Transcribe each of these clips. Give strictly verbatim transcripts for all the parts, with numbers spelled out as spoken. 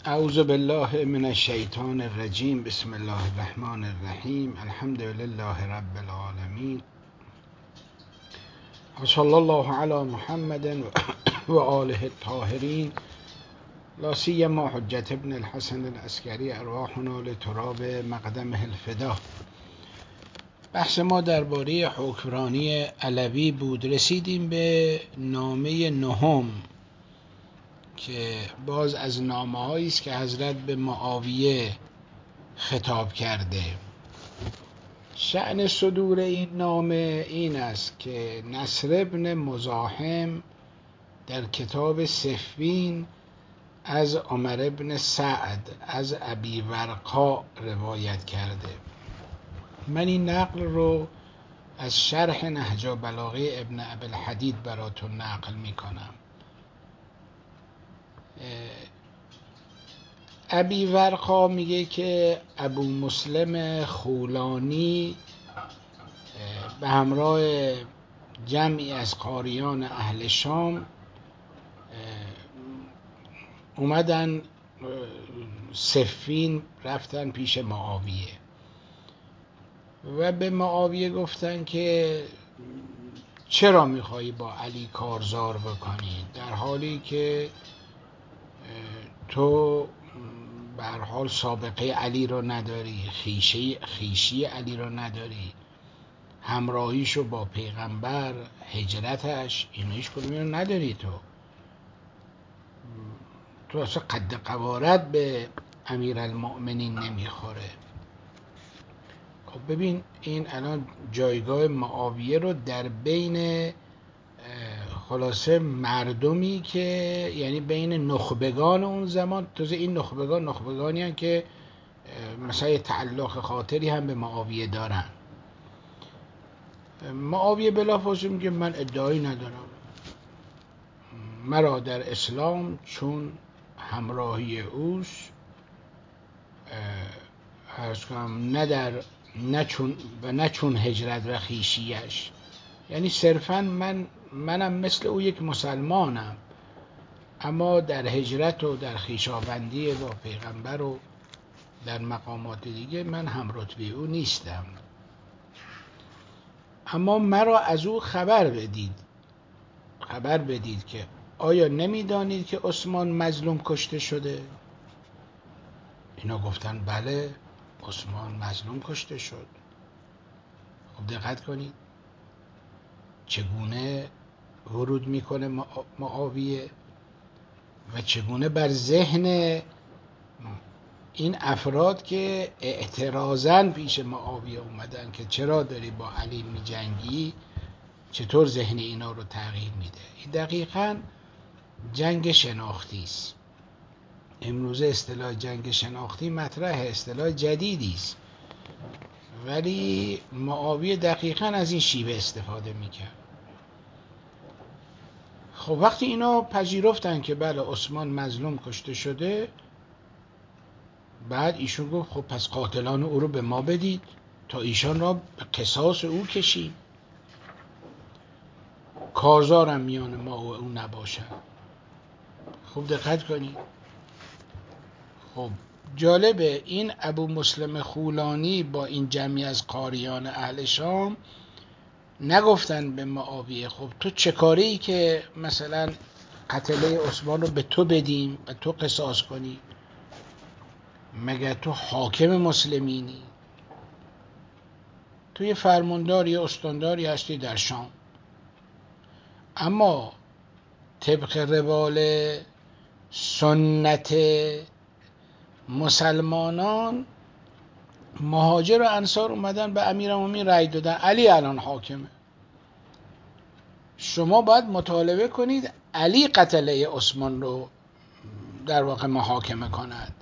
اعوذ بالله من الشیطان الرجیم. بسم الله الرحمن الرحیم. الحمد لله رب العالمین و صلی الله علی محمد و آله الطاهرین، لا سیما حجت ابن الحسن العسکری، ارواحنا لتراب مقدمه الفدا. بحث ما درباره حکمرانی علوی بود. رسیدیم به نامه نهم که باز از نامه‌هایی است که حضرت به معاویه خطاب کرده. شأن صدور این نامه این است که نصر ابن مزاحم در کتاب صفین از عمر ابن سعد از ابی ورقا روایت کرده. من این نقل رو از شرح نهج البلاغه ابن ابی الحدید براتون نقل میکنم. ابی ورقا میگه که ابو مسلم خولانی به همراه جمعی از قاریان اهل شام اومدن صفین، رفتن پیش معاویه و به معاویه گفتن که چرا میخوایی با علی کارزار بکنی در حالی که تو به هر حال سابقه علی رو نداری، خیشی خیشی علی رو نداری، همراهیشو با پیغمبر، هجرتش، اینو هیچ کدوم رو نداری. تو تو اصلا قد قوارت به امیرالمؤمنین نمیخوره. خب ببین این الان جایگاه معاویه رو در بین خلاصه مردمی که یعنی بین نخبگان اون زمان، تازه این نخبگان نخبگانی هستند که مثلا تعلق خاطری هم به معاویه دارن. معاویه بلافاصله میگه من ادعایی ندارم، مرا در اسلام چون همراهی اوست عرض کنم نه در نه چون و نه چون هجرت و خیشیش، یعنی صرفا من منم مثل او یک مسلمانم، اما در هجرت و در خویشاوندی با پیغمبر و در مقامات دیگه من هم رتبه او نیستم. اما مرا از او خبر بدید، خبر بدید که آیا نمیدانید که عثمان مظلوم کشته شده؟ اینا گفتن بله، عثمان مظلوم کشته شد. خب دقت کنید چگونه ورود میکنه معاویه و چگونه بر ذهن این افراد که اعتراضاً پیش معاویه اومدن که چرا داری با علی می جنگی، چطور ذهن اینا رو تغییر میده. این دقیقاً جنگ شناختی است. امروزه اصطلاح جنگ شناختی مطرح، اصطلاح جدیدی است، ولی معاویه دقیقاً از این شیوه استفاده میکرد. خب وقتی اینا پذیرفتن که بله عثمان مظلوم کشته شده، بعد ایشون گفت خب پس قاتلان او رو به ما بدید تا ایشان را به قصاص او کشید، کارزارم میان ما و او نباشد. خب دقت کنید. خب جالبه این ابو مسلم خولانی با این جمعی از قاریان اهل شام نگفتن به معاویه خب تو چه کاری ای که مثلا قتله عثمان رو به تو بدیم و تو قصاص کنی؟ مگه تو حاکم مسلمینی؟ تو یه فرمانداری استانداری هستی در شام، اما طبق روال سنت مسلمانان مهاجر و انصار اومدن به امیرالمومنین رأی دادن، علی الان حاکمه، شما باید مطالبه کنید علی قتله عثمان رو در واقع محاکمه کند.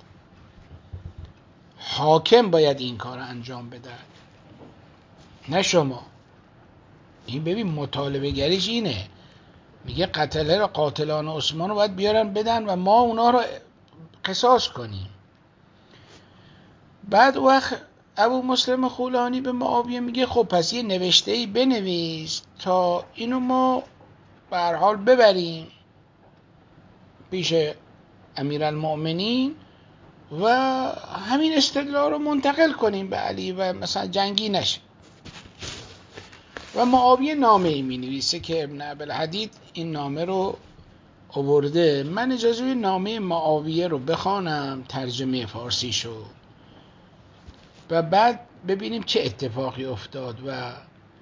حاکم باید این کار انجام بده نه شما. این ببین مطالبه گریش اینه، میگه قتله رو، قاتلان عثمان رو باید بیارن بدن و ما اونا رو قصاص کنیم. بعد وقت ابو مسلم خولانی به معاویه میگه خب پس یه نوشته‌ای بنویس تا اینو ما به هر حال ببریم پیش امیرالمؤمنین و همین استدلال رو منتقل کنیم به علی و مثلا جنگی نشه. و معاویه نامه ای می نویسه که ابن ابوالحدید این نامه رو آورده. من اجازه نامه معاویه رو بخوانم، ترجمه فارسی شو، و بعد ببینیم چه اتفاقی افتاد و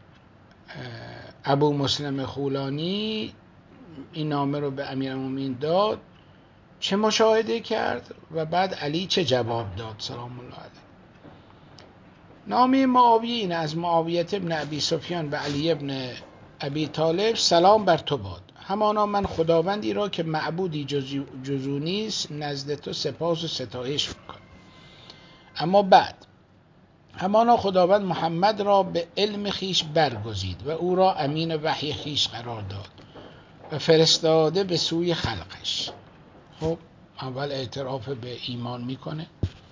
ابو مسلم خولانی این نامه رو به امیرالمومنین داد، چه مشاهده کرد و بعد علی چه جواب داد سلام الله علیه. نامه معاویه این: از معاویه ابن ابی سفیان به علی ابن ابی طالب: سلام بر تو باد. همانا من خداوندی را که معبودی جز او نیست نزد تو سپاس و ستایش میکنم. اما بعد همانا خداوند محمد را به علم خیش برگزید و او را امین وحی خیش قرار داد و فرستاده به سوی خلقش. خب اول اعتراف به ایمان میکنه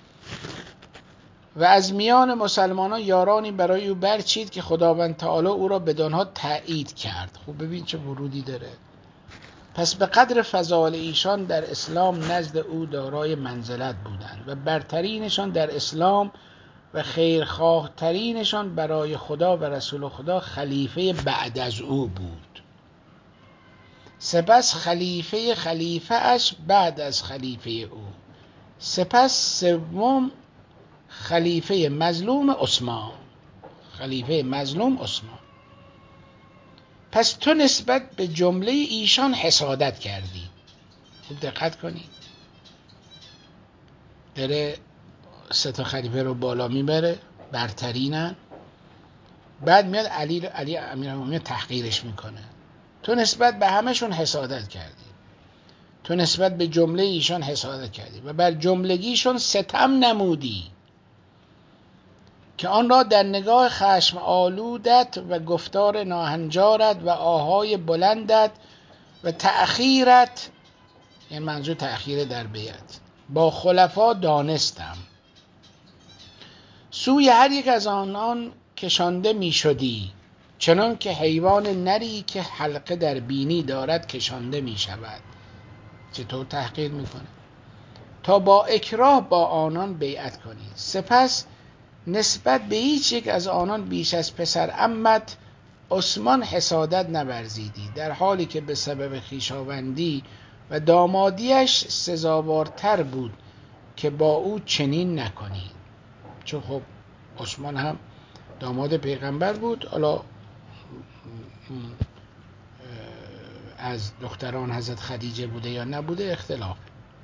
و از میان مسلمانان یارانی برای او برچید که خداوند تعالی او را بدانها تأیید کرد. خب ببین چه ورودی داره. پس به قدر فضائل ایشان در اسلام نزد او دارای منزلت بودند و برترینشان در اسلام و خیرخواه ترینشان برای خدا و رسول خدا خلیفه بعد از او بود. سپس خلیفه خلیفه اش بعد از خلیفه او، سپس سوم خلیفه مظلوم عثمان، خلیفه مظلوم عثمان. پس تو نسبت به جمله ایشان حسادت کردی. خوب دقت کنید، داره سه تا خلیفه رو بالا میبره، برترینن، بعد میاد علی علی امیرالمومنین تحقیرش میکنه. تو نسبت به همشون حسادت کردی، تو نسبت به جمله ایشان حسادت کردی و بر جملگیشون ستم نمودی که آن را در نگاه خشم آلودت و گفتار ناهنجارت و آهای بلندت و تأخیرت، یعنی منظور تأخیر در بیعت، با خلفا دانستم. سوی هر یک از آنان کشانده می شدی، چنان که حیوان نری که حلقه در بینی دارد کشانده می شود. چطور تحقیر می کنه؟ تا با اکراه با آنان بیعت کنی. سپس نسبت به هیچ یک از آنان بیش از پسر عمت عثمان حسادت نورزیدی، در حالی که به سبب خویشاوندی و دامادیش سزاوارتر بود که با او چنین نکنی. چون خب عثمان هم داماد پیغمبر بود، حالا از دختران حضرت خدیجه بوده یا نبوده اختلاف.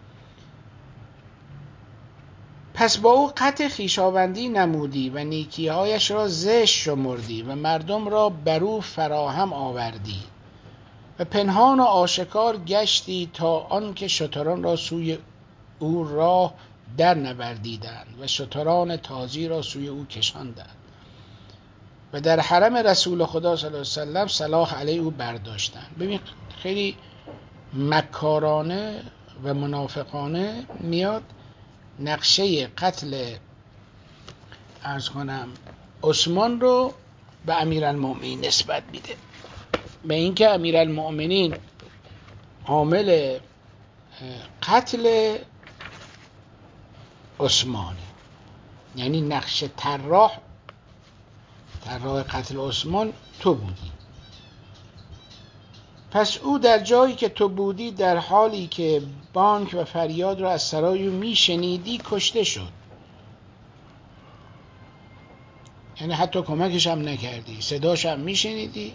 پس با او قطع خویشاوندی نمودی و نیکیهایش را زشت شمردی و مردم را بر او فراهم آوردی و پنهان و آشکار گشتی تا آنکه شتران را سوی او راه در نوردیدند و شتران تازی را سوی او کشاندند و در حرم رسول خدا صلی الله علیه وسلم صلاح علیه او برداشتند. ببین خیلی مکارانه و منافقانه میاد نقشه قتل عرض کنم عثمان رو به امیرالمومنین نسبت میده، به اینکه امیرالمومنین عامل قتل عثمانه، یعنی نقشه طراح طراح قتل عثمان تو بودی. پس او در جایی که تو بودی در حالی که بانگ و فریاد را از سرای او میشنیدی کشته شد، یعنی حتی کمکش هم نکردی، صداش هم میشنیدی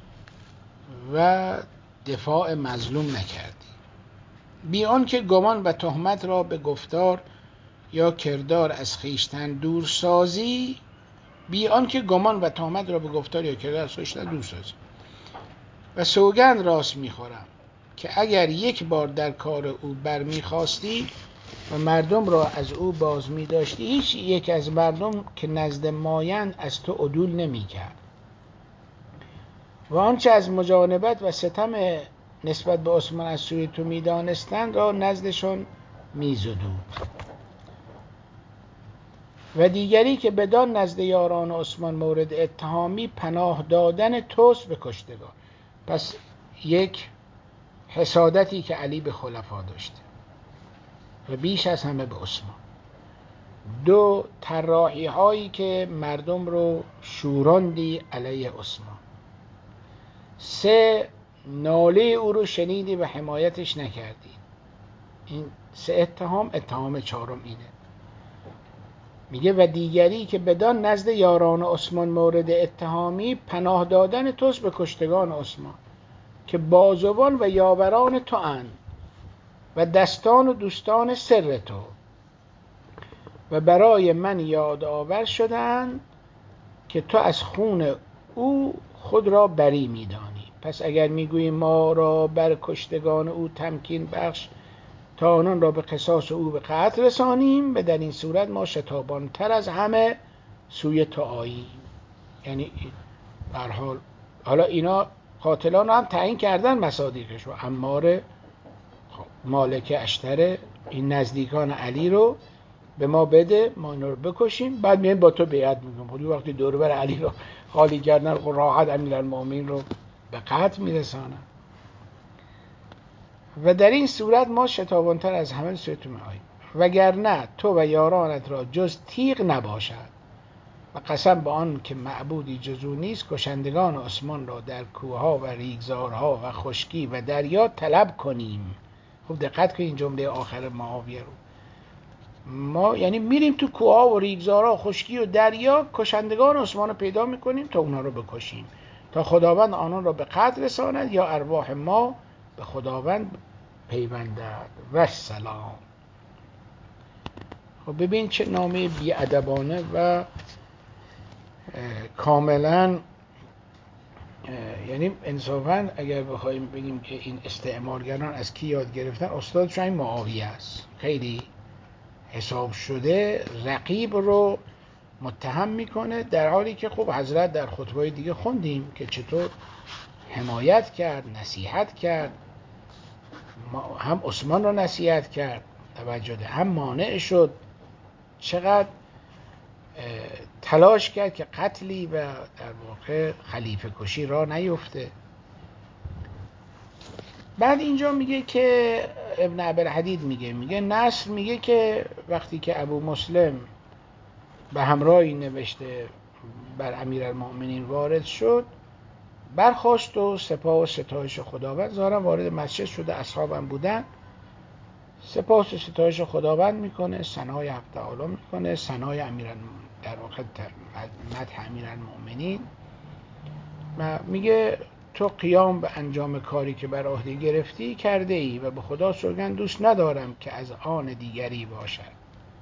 و دفاع مظلوم نکردی. بی آنکه گمان و تهمت را به گفتار یا کردار از خویشتن دور سازی، بی آنکه گمان و تهمت را به گفتار یا کردار از خویشتن دور سازی. و سوگند راست میخورم که اگر یک بار در کار او برمیخواستی و مردم را از او باز میداشتی، هیچ یک از مردم که نزد مایند از تو عدول نمیکرد و آنچه از مجانبت و ستم نسبت به عثمان از سوی تو میدانستند را نزدشون میزدود. و دیگری که بدان نزد یاران عثمان مورد اتهامی پناه دادن توست به کشتگان. پس یک حسادتی که علی به خلفا داشته و بیش از همه به عثمان. دو، طراحی هایی که مردم رو شوراندی علیه عثمان. سه، ناله او رو شنیدی و حمایتش نکردی. این سه اتهام. اتهام چهارم اینه، میگه و دیگری که بدان نزد یاران عثمان مورد اتهامی پناه دادن توست به کشتگان عثمان که بازوان و یاوران تو اند و دستان و دوستان سر تو و برای من یادآور شدند که تو از خون او خود را بری میدانی. پس اگر میگویی ما را بر کشتگان او تمکین بخش تا آنان را به قصاص او به قتل رسانیم و در این صورت ما شتابان تر از همه سوی تو آییم. یعنی به هر حال حالا اینا قاتلان هم تعیین کردن مصادیقش رو، عمار، مالک اشتر، این نزدیکان علی رو به ما بده، ما اینا رو بکشیم، بعد میایم با تو بیعت میکنیم. خودی وقتی دور بر علی رو خالی کردن، راحت امیرالمومنین رو به قتل میرسانن. و در این صورت ما شتابانتر از همه سوی تو میآییم، وگرنه تو و یارانت را جز تیغ نباشد و قسم به آن که معبودی جز او نیست کشندگان عثمان را در کوهها و ریگزارها و خشکی و دریا طلب کنیم. خوب دقت کنید جمله آخر معاویه رو. ما یعنی میریم تو کوهها و ریگزارها، خشکی و دریا، کشندگان عثمان رو پیدا میکنیم تا اونا رو بکشیم، تا خداوند آنان را به قتل رساند یا ارواح ما به خداوند پیوندد و سلام. خب ببین چه نامه بی‌ادبانه و کاملا، یعنی انصافا اگر بخوایم بگیم که این استعمارگران از کی یاد گرفتن، استادشون این معاویه است. خیلی حساب شده رقیب رو متهم میکنه، در حالی که خب حضرت در خطبه دیگه خوندیم که چطور حمایت کرد، نصیحت کرد، هم عثمان رو نصیحت کرد، توجه ده، هم مانع شد، چقدر تلاش کرد که قتلی و در واقع خلیفه کشی را نیفته. بعد اینجا میگه که ابن ابوالحدید میگه میگه نصر میگه که وقتی که ابو مسلم به همراهی نوشته بر امیرالمؤمنین وارد شد، برخاست و سپاه و ستایش خداوند، ظاهرا وارد مسجد شده، اصحابم بودن، سپاس و ستایش خداوند میکنه، ثنای حق تعالی میکنه، ثنای امیرالمؤمنین در واقع مدح امیرالمؤمنین، و میگه تو قیام به انجام کاری که بر عهده گرفتی کرده ای و به خدا سوگند دوست ندارم که از آن دیگری باشد.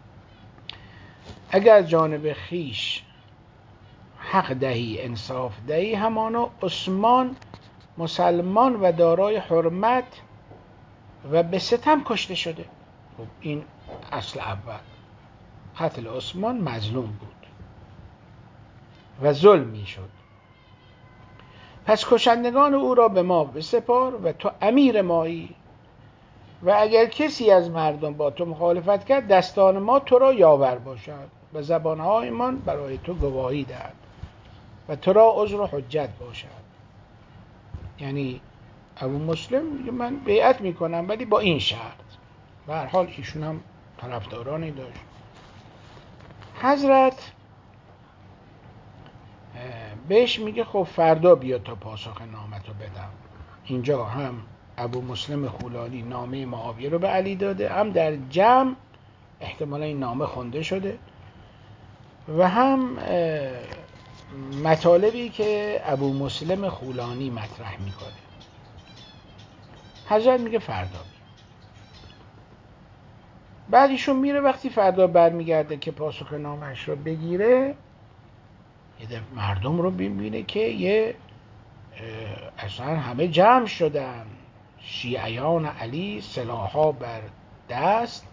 اگر جانب خیش حق دهی انصاف دهی، همانا عثمان مسلمان و دارای حرمت و به ستم کشته شده. خب این اصل اول، قتل عثمان مظلوم بود و ظلم می شد. پس کشندگان او را به ما بسپار و تو امیر مایی، و اگر کسی از مردم با تو مخالفت کرد دستان ما تو را یاور باشد و زبانهایمان برای تو گواهی دهد و تو را عذر و حجت باشد. یعنی ابو مسلم میگه من بیعت میکنم ولی با این شرط. به هر حال ایشون هم طرفدارانی داشت. حضرت بهش میگه خب فردا بیا تا پاسخ نامتو بدم. اینجا هم ابو مسلم خولانی نامه معاویه رو به علی داده، هم در جمع احتمالا این نامه خونده شده، و هم مطالبی که ابو مسلم خولانی مطرح میکنه. حضرت میگه فردا بیا. بعد ایشون میره، وقتی فردا برمیگرده که پاسخ نامش رو بگیره، یه مردم رو ببینه که یه اصلا همه جمع شدن، شیعیان علی سلاح‌ها بر دست،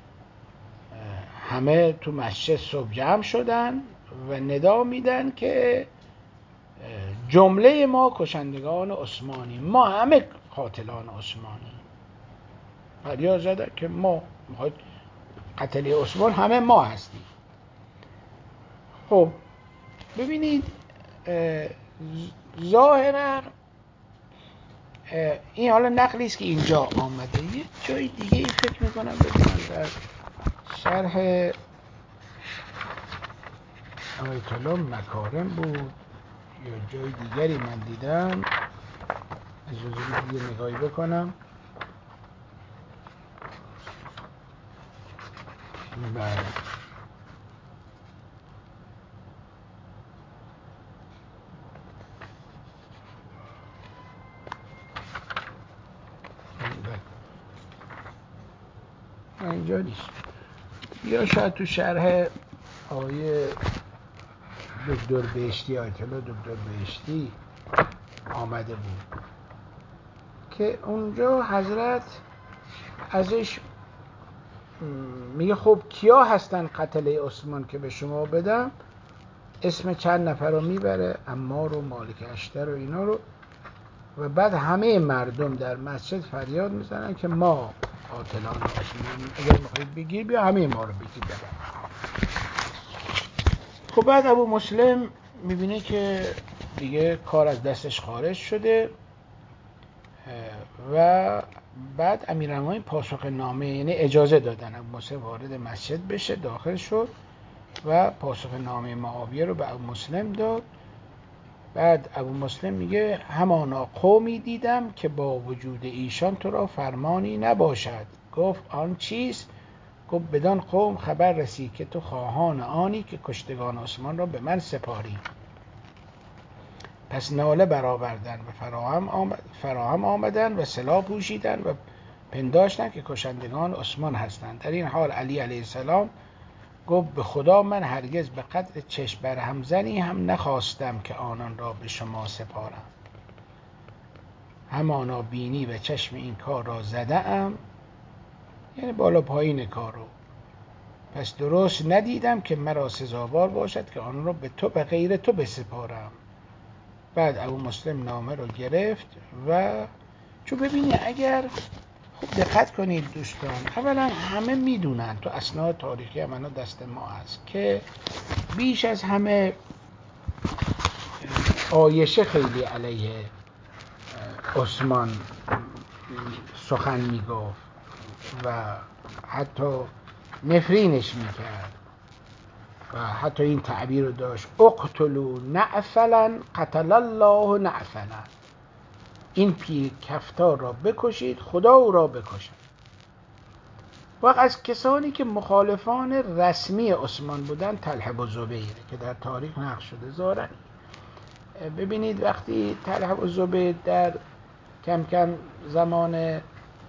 همه تو مسجد صبح جمع شدن و ندا میدن که جمله ما کشندگان عثمانی، ما همه قاتلان عثمانی. فریاد زدن که ما قتل عثمان همه ما هستیم. خب ببینید ظاهرا این حالا نقلی است که اینجا آمده، یه جای دیگه ای فکر میکنم ببینم در شرح آیت الله مکارم بود یا جای دیگری من دیدم، اجازه بدید یه نگاهی بکنم. بله اینجا نیست، یا شاید تو شرح آیه دکتر بهشتی، آیت الله دکتر بهشتی آمده بود که اونجا حضرت ازش میگه خب کیا هستن قتله عثمان که به شما بدم، اسم چند نفر رو میبره، عمار و مالک اشتر و اینا رو، و بعد همه مردم در مسجد فریاد میزنن که ما قاتلان عثمان، اگر میخواید بگیر بیا همه ما رو بگیر ببر. خب بعد ابو مسلم میبینه که دیگه کار از دستش خارج شده و بعد امیرالمومنین پاسخ نامه، یعنی اجازه دادن ابو مسلم وارد مسجد بشه، داخل شد و پاسخ نامه معاویه رو به ابو مسلم داد. بعد ابو مسلم میگه همانا قومی دیدم که با وجود ایشان تو را فرمانی نباشد. گفت آن چیست؟ گفت بدان قوم خبر رسید که تو خواهان آنی که کشتگان عثمان را به من سپاری. پس ناله برآوردن و فراهم آمد فراهم آمدن و سلاح پوشیدن و پنداشتن که کشندگان عثمان هستند. در این حال علی علیه السلام گفت به خدا من هرگز به قدر چشم برهم زنی هم نخواستم که آنان را به شما سپارم. همانا بینی و چشم این کار را زدم، یعنی بالا پایین کار رو، پس درست ندیدم که مرا سزاوار باشد که آنان را به تو به غیر تو بسپارم. بعد ابو مسلم نامه رو گرفت و چون ببینی اگر خوب دقت کنید دوستان، اولا همه میدونن تو اسناد تاریخی هم دست ما هست که بیش از همه عایشه خیلی علیه عثمان سخن میگفت و حتی نفرینش میکرد و حتی این تعبیر رو داشت اقتلوا نعفلا قتل الله نعفلا، این پیر کفتار را بکشید خدا او را بکشد. و از کسانی که مخالفان رسمی عثمان بودن طلحه و زبیر که در تاریخ نقش شده زارن. ببینید وقتی طلحه و زبیر در کم کم زمان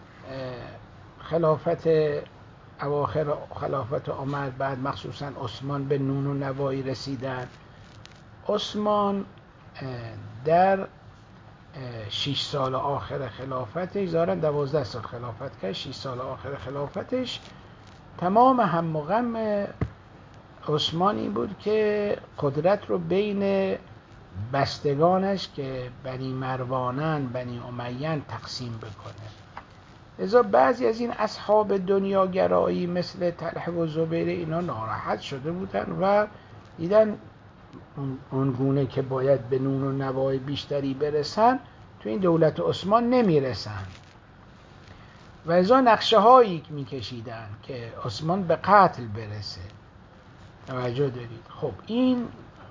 خلافت اواخر خلافت عمر، بعد مخصوصا عثمان به نون و نوایی رسیدن، عثمان در شش سال آخر خلافتش، زارن دوازده سال خلافت کرد، شش سال آخر خلافتش تمام هم و غم عثمان این بود که قدرت رو بین بستگانش که بنی مروانن بنی امیین تقسیم بکنه. لذا بعضی از این اصحاب دنیاگرایی مثل طلحه و زبیر اینا ناراحت شده بودن و دیدن اون گونه که باید به نون و نوای بیشتری برسن تو این دولت عثمان نمیرسن و ازا نقشه هایی میکشیدن که عثمان به قتل برسه. توجه دارید؟ خب این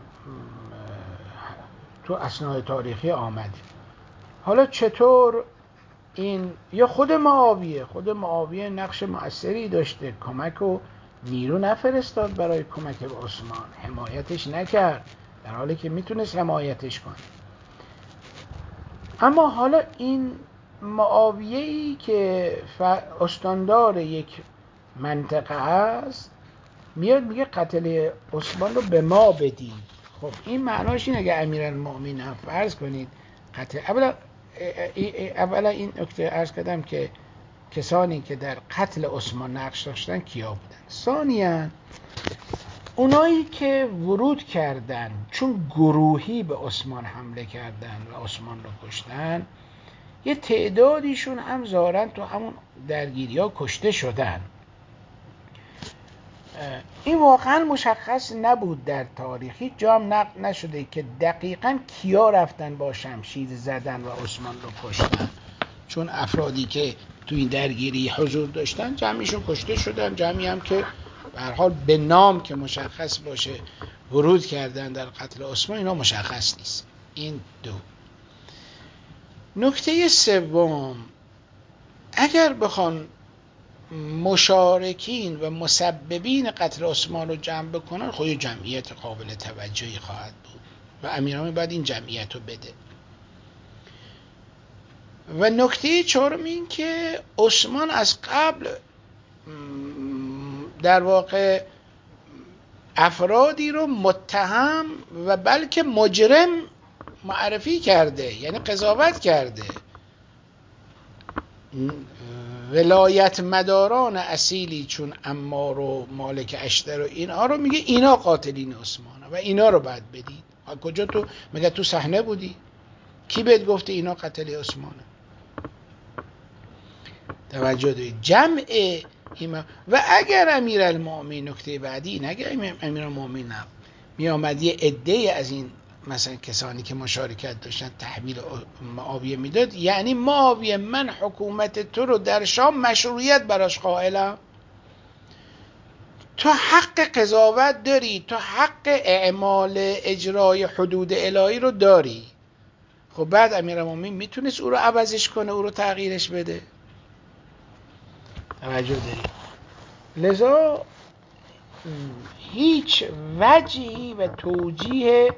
تو اسناد تاریخی آمده. حالا چطور این، یا خود معاویه خود معاویه نقش مؤثری داشته، کمک و نیرو نفرستاد برای کمک به عثمان، حمایتش نکرد در حالی که میتونست حمایتش کنه. اما حالا این معاویه‌ای که استاندار یک منطقه است میاد میگه قتل عثمان رو به ما بدید. خب این معناش اینه اگه امیرالمومنین هم فرض کنید قتل، اولا اولا این نکته عرض کردم که کسانی که در قتل عثمان نقش داشتن کیا بودن. ثانیاً اونایی که ورود کردن چون گروهی به عثمان حمله کردن و عثمان رو کشتن، یه تعدادیشون هم ظاهراً تو همون درگیری‌ها کشته شدن. این واقعا مشخص نبود در تاریخی، جا هم نقل نشده که دقیقاً کیا رفتن با شمشیر زدن و عثمان رو کشتن، چون افرادی که تو این درگیری حضور داشتن جمعیشون کشته شدن، جمعی هم که به هر حال به نام که مشخص باشه ورود کردن در قتل عثمان، اینا مشخص نیست. این دو. نکته سوم، اگر بخوان مشارکین و مسببین قتل عثمان رو جمع بکنن، خود جمعیت قابل توجهی خواهد بود و امیرالمومنین باید این جمعیت رو بده. و نکته چهارم این که عثمان از قبل در واقع افرادی رو متهم و بلکه مجرم معرفی کرده، یعنی قضاوت کرده. ولایت مداران اصیلی چون عمار و مالک اشتر و اینا رو میگه اینا قاتلین عثمانه و اینا رو باید بدید. کجا تو مگه تو صحنه بودی؟ کی بهت گفته اینا قتل عثمانه؟ توجه دارید. جمع ایما. و اگر امیرالمومنین، نکته بعدی، اگر امیرالمومنین می آمد یه عده از این مثلا کسانی که مشارکت داشتن تحویل معاویه میداد، یعنی معاویه من حکومت تو رو در شام مشروعیت براش قائلم، تو حق قضاوت داری، تو حق اعمال اجرای حدود الهی رو داری. خب بعد امیرالمومنین میتونست او رو عوضش کنه، او رو تغییرش بده. توجه داری. لذا هیچ وجهی و توجیه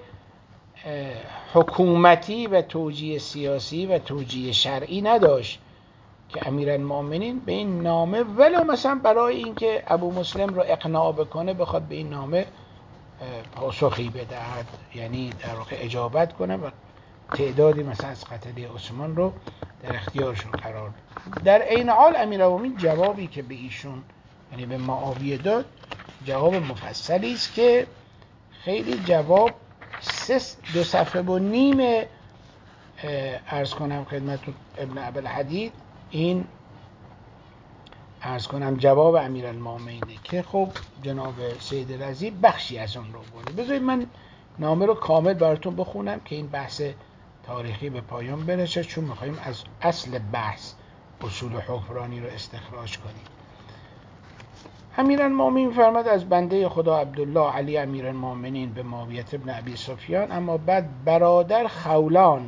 حکومتی و توجیه سیاسی و توجیه شرعی نداشت که امیرالمومنین به این نامه ولو مثلا برای اینکه ابو مسلم رو اقناع بکنه بخواد به این نامه پاسخی بدهد، یعنی در واقع اجابت کنه و تعدادی مثلا از قتله عثمان رو در اختیارشون قرار بده. در عین حال امیرالمومنین جوابی که به ایشون یعنی به معاویه داد جواب مفصلی است که خیلی جواب دو صفحه و نیم عرض کنم خدمتتون ابن ابوالحدید، این عرض کنم جواب امیرالمومنینه که خب جناب سید رضی بخشی از اون رو برده. بذارید من نامه رو کامل براتون بخونم که این بحث تاریخی به پایان برسه، چون میخوایم از اصل بحث اصول حکمرانی رو استخراج کنیم. امیرالمومنین فرمود از بنده خدا عبدالله علی امیرالمومنین به معاویه ابن ابی سفیان، اما بعد برادر خولان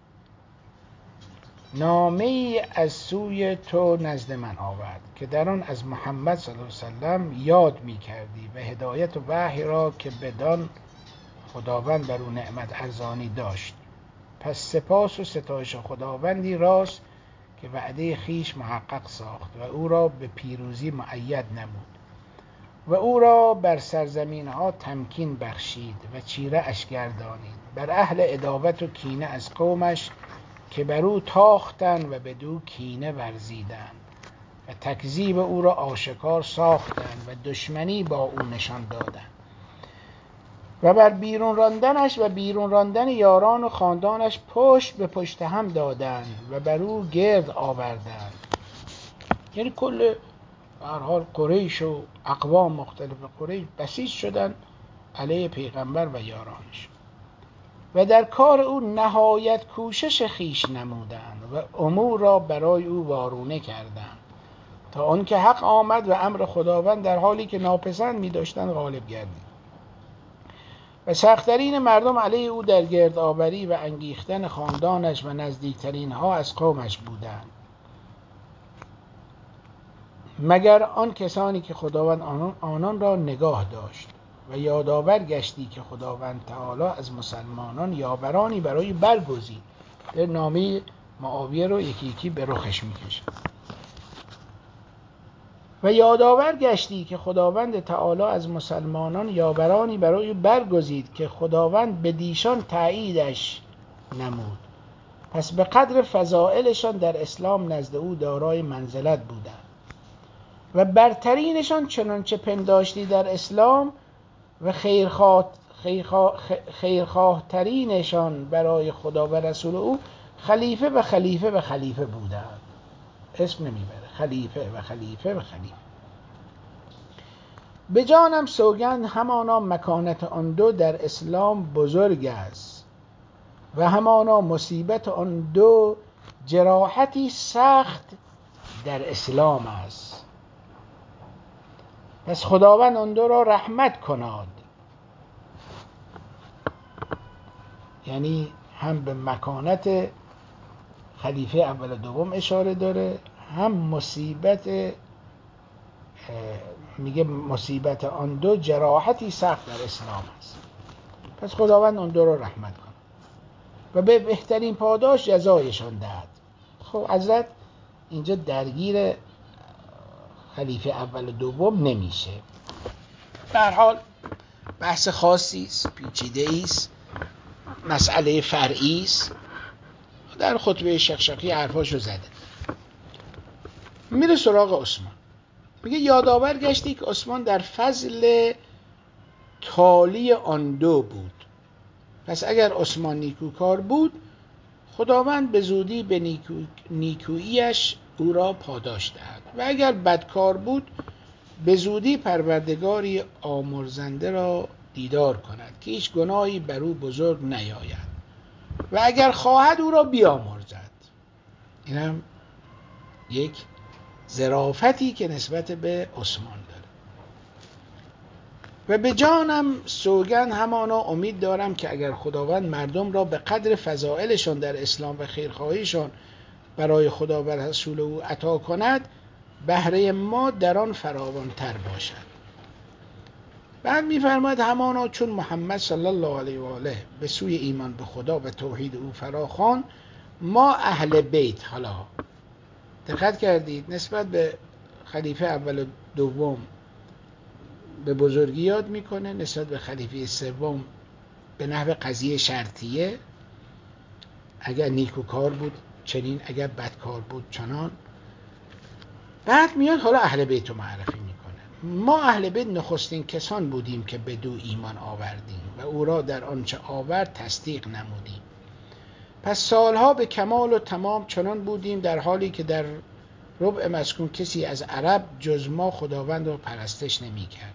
نامه ای از سوی تو نزد من آورد که در آن از محمد صلی الله علیه وسلم یاد می کردی و هدایت و وحی را که بدان خداوند بر او نعمت ارزانی داشت. پس سپاس و ستایش خداوندی راست که وعده خیش محقق ساخت و او را به پیروزی مؤید نمود و او را بر سرزمین ها تمکین بخشید و چیره اش گردانید بر اهل عداوت و کینه از قومش که بر او تاختند و بدو کینه ورزیدند و تکذیب او را آشکار ساختند و دشمنی با او نشان دادند و بر بیرون راندنش و بیرون راندن یاران و خاندانش پشت به پشت هم دادند و بر او گرد آوردند. یعنی کل به هر حال قریش و اقوام مختلف قریش بسیج شدند علیه پیغمبر و یارانش و در کار او نهایت کوشش خیش نمودند و امور را برای او وارونه کردند تا آنکه حق آمد و امر خداوند در حالی که ناپسند می داشتند غالب گردید و سخت‌ترین مردم علیه او در گردآوری و انگیختن خاندانش و نزدیکترین ها از قومش بودند، مگر آن کسانی که خداوند آنان, آنان را نگاه داشت و یادآور گشتی که خداوند تعالی از مسلمانان یاورانی برای برگزید. در نامه معاویه رو یکی یکی به رخش میکشه. و یادآور گشتی که خداوند تعالی از مسلمانان یاورانی برای برگزید که خداوند به دیشان تأییدش نمود، پس به قدر فضائلشان در اسلام نزد او دارای منزلت بودند و برترینشان چنانچه پنداشتی در اسلام و خیرخواه خیرخواه خیرخواه ترینشان برای خدا و رسول او خلیفه و خلیفه و خلیفه بودند. اسم نمیبره، خلیفه و خلیفه و خلیفه. به جانم سوگند همانا مکانت آن دو در اسلام بزرگ است و همانا مصیبت آن دو جراحتی سخت در اسلام است. پس خداوند آن دو را رحمت کناد، یعنی هم به مکانت خلیفه اول و دوم اشاره داره، هم مصیبت، میگه مصیبت آن دو جراحتی سخت در اسلام است. پس خداوند آن دو را رحمت کناد و به بهترین پاداش جزایشان دهد. خب حضرت اینجا درگیر خلیفه اول و دوم نمیشه. به هر حال بحث خاصی است، پیچیده است، مسئله فرعی است. در خطبه شقشقی حرفاشو زده. میره سراغ عثمان، میگه یادآور گشتی که عثمان در فضل تالی آن دو بود. پس اگر عثمان نیکوکار بود، خداوند به زودی به نیکو... نیکوییش او را پاداش دهد، و اگر بدکار بود به زودی پروردگاری آمرزنده را دیدار کند که هیچ گناهی بر او بزرگ نیاید و اگر خواهد او را بیامرزد. این هم یک ظرافتی که نسبت به عثمان داره. و به جانم سوگند همانا امید دارم که اگر خداوند مردم را به قدر فضائلشان در اسلام و خیرخواهیشان برای خدا و رسول او عطا کند، بهره ما در آن فراوان‌تر باشد. بعد می‌فرماید همانا چون محمد صلی الله علیه و آله به سوی ایمان به خدا و توحید او فراخوان، ما اهل بیت، حالا دقت کردید نسبت به خلیفه اول و دوم به بزرگی یاد میکنه، نسبت به خلیفه سوم به نحو قضیه شرطیه، اگر نیکوکار بود چنین، اگر بدکار بود چنان. بعد میاد حالا اهل بیت رو معرفی میکنه. ما اهل بیت نخستین کسان بودیم که به دو ایمان آوردیم و او را در آنچه آورد تصدیق نمودیم. پس سالها به کمال و تمام چنان بودیم در حالی که در ربع مسکون کسی از عرب جز ما خداوند را پرستش نمی کرد.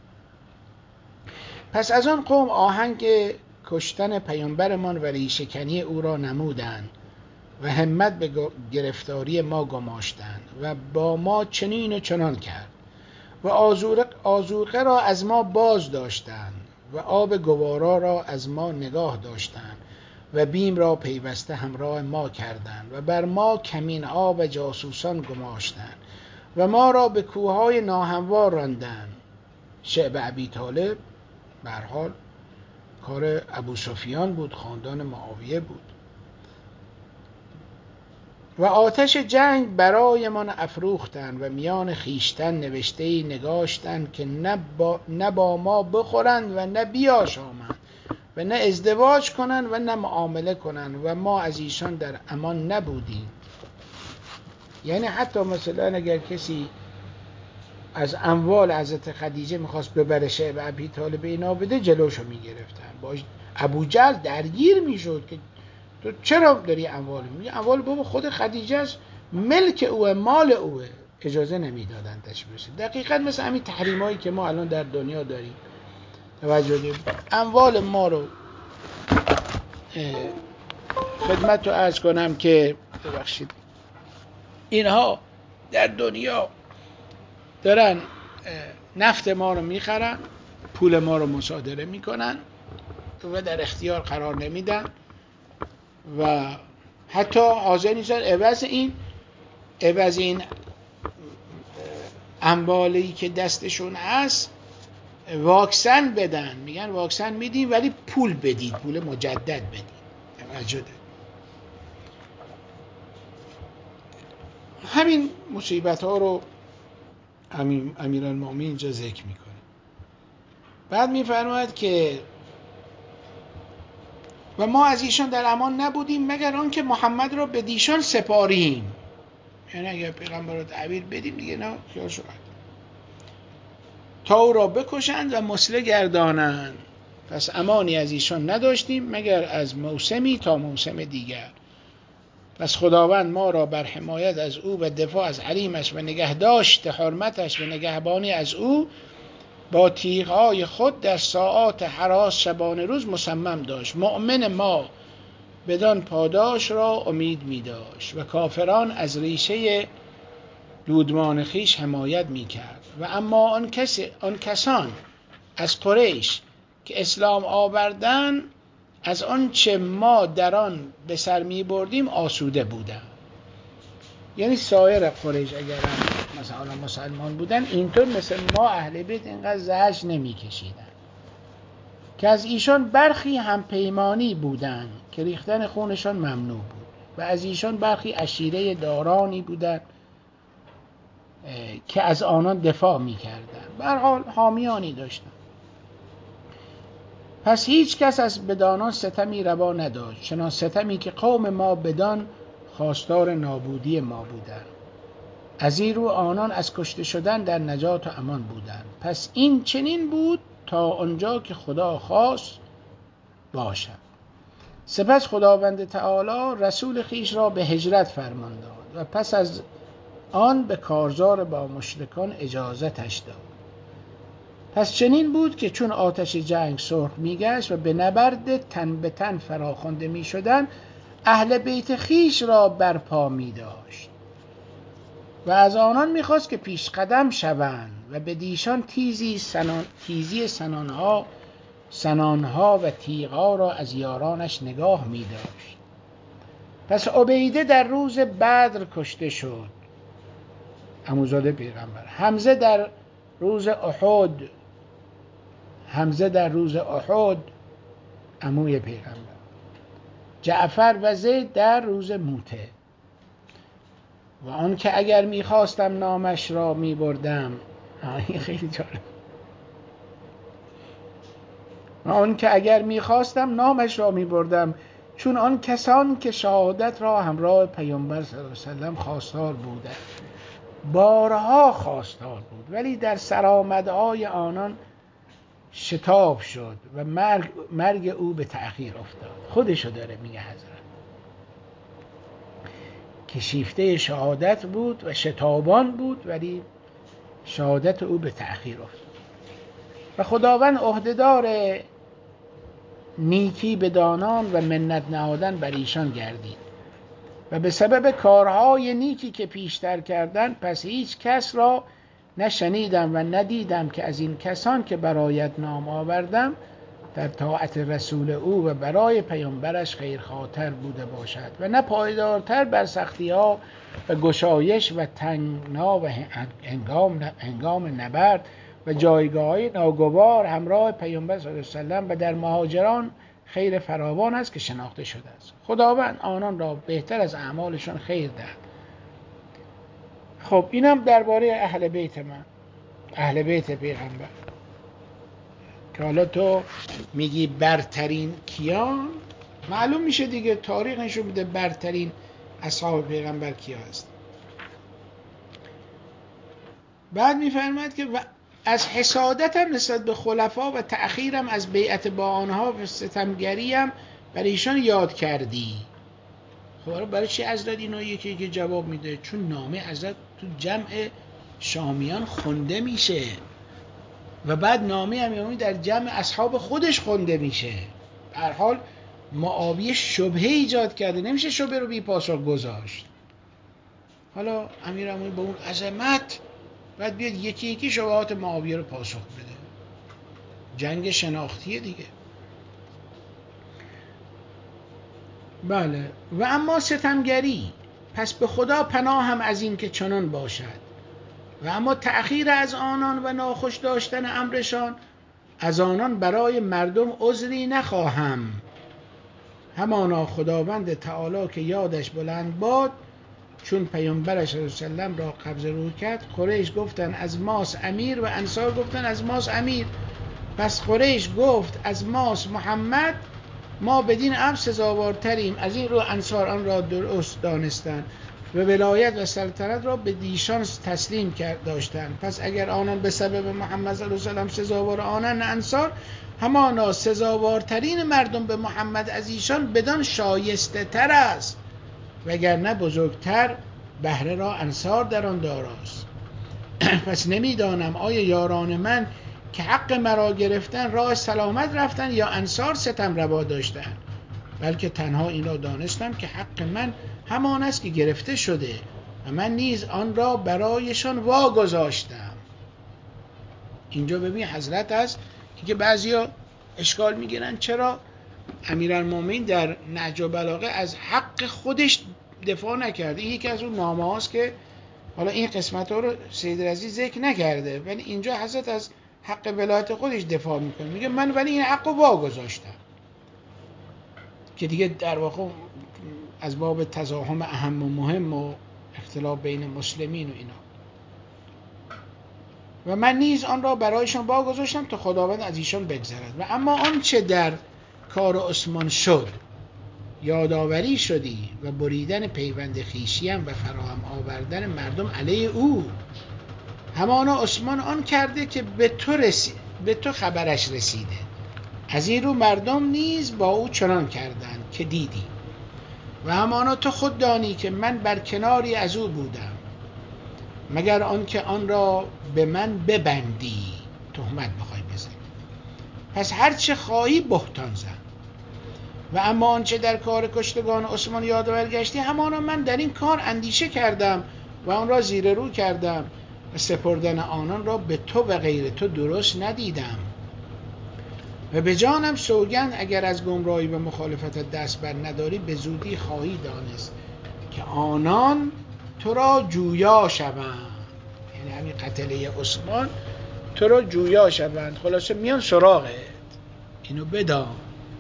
پس از آن قوم آهنگ کشتن پیامبرمان و ریشه‌کنی او را نمودند و همت به گرفتاری ما گماشتند و با ما چنین و چنان کرد و آذوقه را از ما باز داشتند و آب گوارا را از ما نگاه داشتند و بیم را پیوسته همراه ما کردند و بر ما کمین ها و جاسوسان گماشتند و ما را به کوههای ناهموار راندند. شعب ابی طالب به هر حال کار ابو سفیان بود، خاندان معاویه بود. و آتش جنگ برای من افروختند و میان خیشتن نوشته‌ای نگاشتند که نه با, نه با ما بخورند و نه بیاشامند و نه ازدواج کنند و نه معامله کنند و ما از ایشان در امان نبودیم. یعنی حتی مثلا اگر کسی از اموال حضرت خدیجه میخواست ببره شعب ابی طالب اینا بده، جلوشو میگرفتن، باش ابو جهل درگیر میشد که تو چرا داری اموال میگی؟ اموال بابا خود خدیجه است، ملک اوه، مال اوه، اجازه نمیدادن تش بشه. دقیقاً مثل همین تحریمایی که ما الان در دنیا داریم. توجه داریم اموال ما رو خدمت رو عرض کنم که ببخشید اینها در دنیا دارن نفت ما رو میخرن، پول ما رو مصادره میکنن و در اختیار قرار نمیدن و حتی حاضر نیستن عوض این عوض این اموالی که دستشون هست واکسن بدن. میگن واکسن میدیم ولی پول بدید، پول مجدد بدید. توجه همین مصیبت ها رو امیرالمومنین اینجا ذکر میکنه. بعد میفرماید که و ما از ایشان در امان نبودیم مگر آنکه محمد را به دیشان سپاریم. یعنی اگر پیغمبر رو تحویل بدیم دیگه نه خیال شد تا او را بکشند و مسله گردانند. پس امانی از ایشان نداشتیم مگر از موسمی تا موسم دیگر. پس خداوند ما را بر حمایت از او و دفاع از حریمش و نگهداشت حرمتش و نگهبانی از او با تیغ‌های خود در ساعات هراس شبانه روز مصمم داشت. مؤمن ما بدان پاداش را امید می داشت و کافران از ریشه دودمان خیش حمایت می کرد. و اما آن, کس، آن کسان از قریش که اسلام آوردن از آن چه ما در آن به سر می بردیم آسوده بودن. یعنی سایر قریش اگر مثلا مسلمان بودن اینطور مثل ما اهل بیت اینقدر زجر نمی کشیدن، که از ایشان برخی هم پیمانی بودن که ریختن خونشان ممنوع بود و از ایشان برخی عشیره دارانی بودن که از آنان دفاع می کردن. به هر حال حامیانی داشتن. پس هیچ کس از بدانان ستمی روا نداشت، چنان ستمی که قوم ما بدان خواستار نابودی ما بودند. از این رو آنان از کشته شدن در نجات و امان بودند. پس این چنین بود تا آنجا که خدا خواست باشد. سپس خداوند تعالی رسول خیش را به هجرت فرمان داد و پس از آن به کارزار با مشرکان اجازتش داد. پس چنین بود که چون آتش جنگ سرخ میگشت و به نبرد تن به تن فراخوانده میشدند، اهل بیت خیش را برپا می داشت و از آنان میخواست که پیش قدم شوند و به دیشان تیزی سنان تیزی سنانها سنانها و تیغا را از یارانش نگاه می داشت. پس عبیده در روز بدر کشته شد، عموزاده پیغمبر. حمزه در روز احد حمزه در روز احد عموی پیغمبر. جعفر و زید در روز موته. و آن که اگر میخواستم نامش را میبردم این خیلی جالب. و آن که اگر میخواستم نامش را میبردم، چون آن کسان که شهادت را همراه پیامبر صلی الله علیه وسلم خواستار بودند. بارها خواستار بود ولی در سرآمدهای آنان شتاب شد و مرگ, مرگ او به تأخیر افتاد. خودشو داره میگه حضرت که شیفته شهادت بود و شتابان بود ولی شهادت او به تأخیر افتاد. و خداوند عهدهدار نیکی بدانان و منت نهادن بر ایشان گردید و به سبب کارهای نیکی که پیشتر کردند پس هیچ کس را نشنیدم و ندیدم که از این کسان که برایت نام آوردم در طاعت رسول او و برای پیامبرش خیرخواه‌تر بوده باشد و نه پایدارتر بر سختی ها و گشایش و تنگنا و هنگام, هنگام نبرد و جایگاه ناگوار همراه پیامبر صلی الله علیه وسلم و در مهاجران خیر فراوان است که شناخته شده است. خداوند آنان را بهتر از اعمالشان خیر دهد. خب اینم درباره اهل بیت من، اهل بیت پیغمبر، که حالا تو میگی برترین کیان، معلوم میشه دیگه، تاریخ نشون میده برترین اصحاب پیغمبر کیا هست. بعد میفرماید که از حسادتم نسبت به خلفا و تأخیرم از بیعت با آنها و ستمگریم بر ایشان یاد کردی. خب برای چی حضرت اینو یکی یکی جواب میده؟ چون نامه حضرت تو جمع شامیان خونده میشه و بعد نامه امیرالمومنین در جمع اصحاب خودش خونده میشه. به هر حال معاویه شبهه ایجاد کرده، نمیشه شبهه رو بی پاسخ گذاشت. حالا امیرالمومنین با اون عظمت بعد بیاد یکی یکی شبهات معاویه رو پاسخ بده. جنگ شناختیه دیگه. بله. و اما ستمگری، پس به خدا پناه هم از این که چنان باشد. و اما تأخیر از آنان و ناخوش داشتن امرشان از آنان برای مردم عذری نخواهم. همانا خداوند تعالی که یادش بلند باد چون پیامبرش صلی الله علیه وسلم را قبض روح کرد، قریش گفتن از ماست امیر و انصار گفتن از ماست امیر. پس قریش گفت از ماست محمد، ما بدین امر سزاوارتریم. از این رو انصار آن را درست دانستند و ولایت و سلطنت را به دیشان تسلیم کرد داشتند. پس اگر آنان به سبب محمد صلی الله علیه وسلم سزاوار آنند انصار، همانا سزاوارترین مردم به محمد از ایشان بدان شایسته تر است، وگرنه بزرگتر بهره را انصار در آن داراست. پس نمیدانم آیا یاران من که حق مرا گرفتن راه سلامت رفتن یا انصار ستم روا داشتن، بلکه تنها این را دانستم که حق من همان است که گرفته شده و من نیز آن را برایشان واگذاشتم. اینجا ببین حضرت هست که بعضیا اشکال میگیرن چرا امیرالمومنین در نهج البلاغه از حق خودش دفاع نکرده. این یکی از اون نامه هاست که حالا این قسمت ها رو سید رضی ذکر نکرده، ولی اینجا حضرت از حق ولایت خودش دفاع میکنه، میگه من ولی این حق رو واگذاشتم، که دیگه در واقع از باب تزاحم اهم و مهم و اختلاف بین مسلمین و اینا. و من نیز آن را برایشان واگذاشتم تا خداوند از ایشان بگذرد. و اما آنچه در کار عثمان شد یادآوری شدی و بریدن پیوند خویشیان و فراهم آوردن مردم علیه او، همانا عثمان آن کرده که به تو رسید، به تو خبرش رسیده. از این رو مردم نیز با او چنان کردند که دیدی. و همانا تو خود دانی که من بر کناری از او بودم، مگر آنکه آن را به من ببندی، تهمت بخوای بزنی، پس هر چه خواهی بهتان زن. و اما آنچه در کار کشتگان عثمان یادآور گشتی، همانا من در این کار اندیشه کردم و آن را زیر رو کردم و سپردن آنان را به تو و غیر تو درست ندیدم. و به جانم سوگند اگر از گمراهی و مخالفت دست بر نداری، به زودی خواهی دانست که آنان تو را جویا شوند. یعنی همین قتله عثمان تو را جویا شوند، خلاصه میان سراغت. اینو بدان.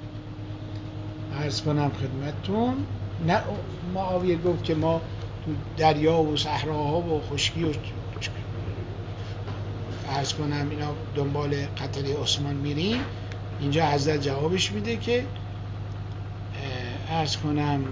عرض کنم خدمتتون، نه معاویه گفت که ما تو دریا و صحراها و خشکی و عرض کنم اینا دنبال قتل عثمان میریم. اینجا حضرت جوابش میده که عرض کنم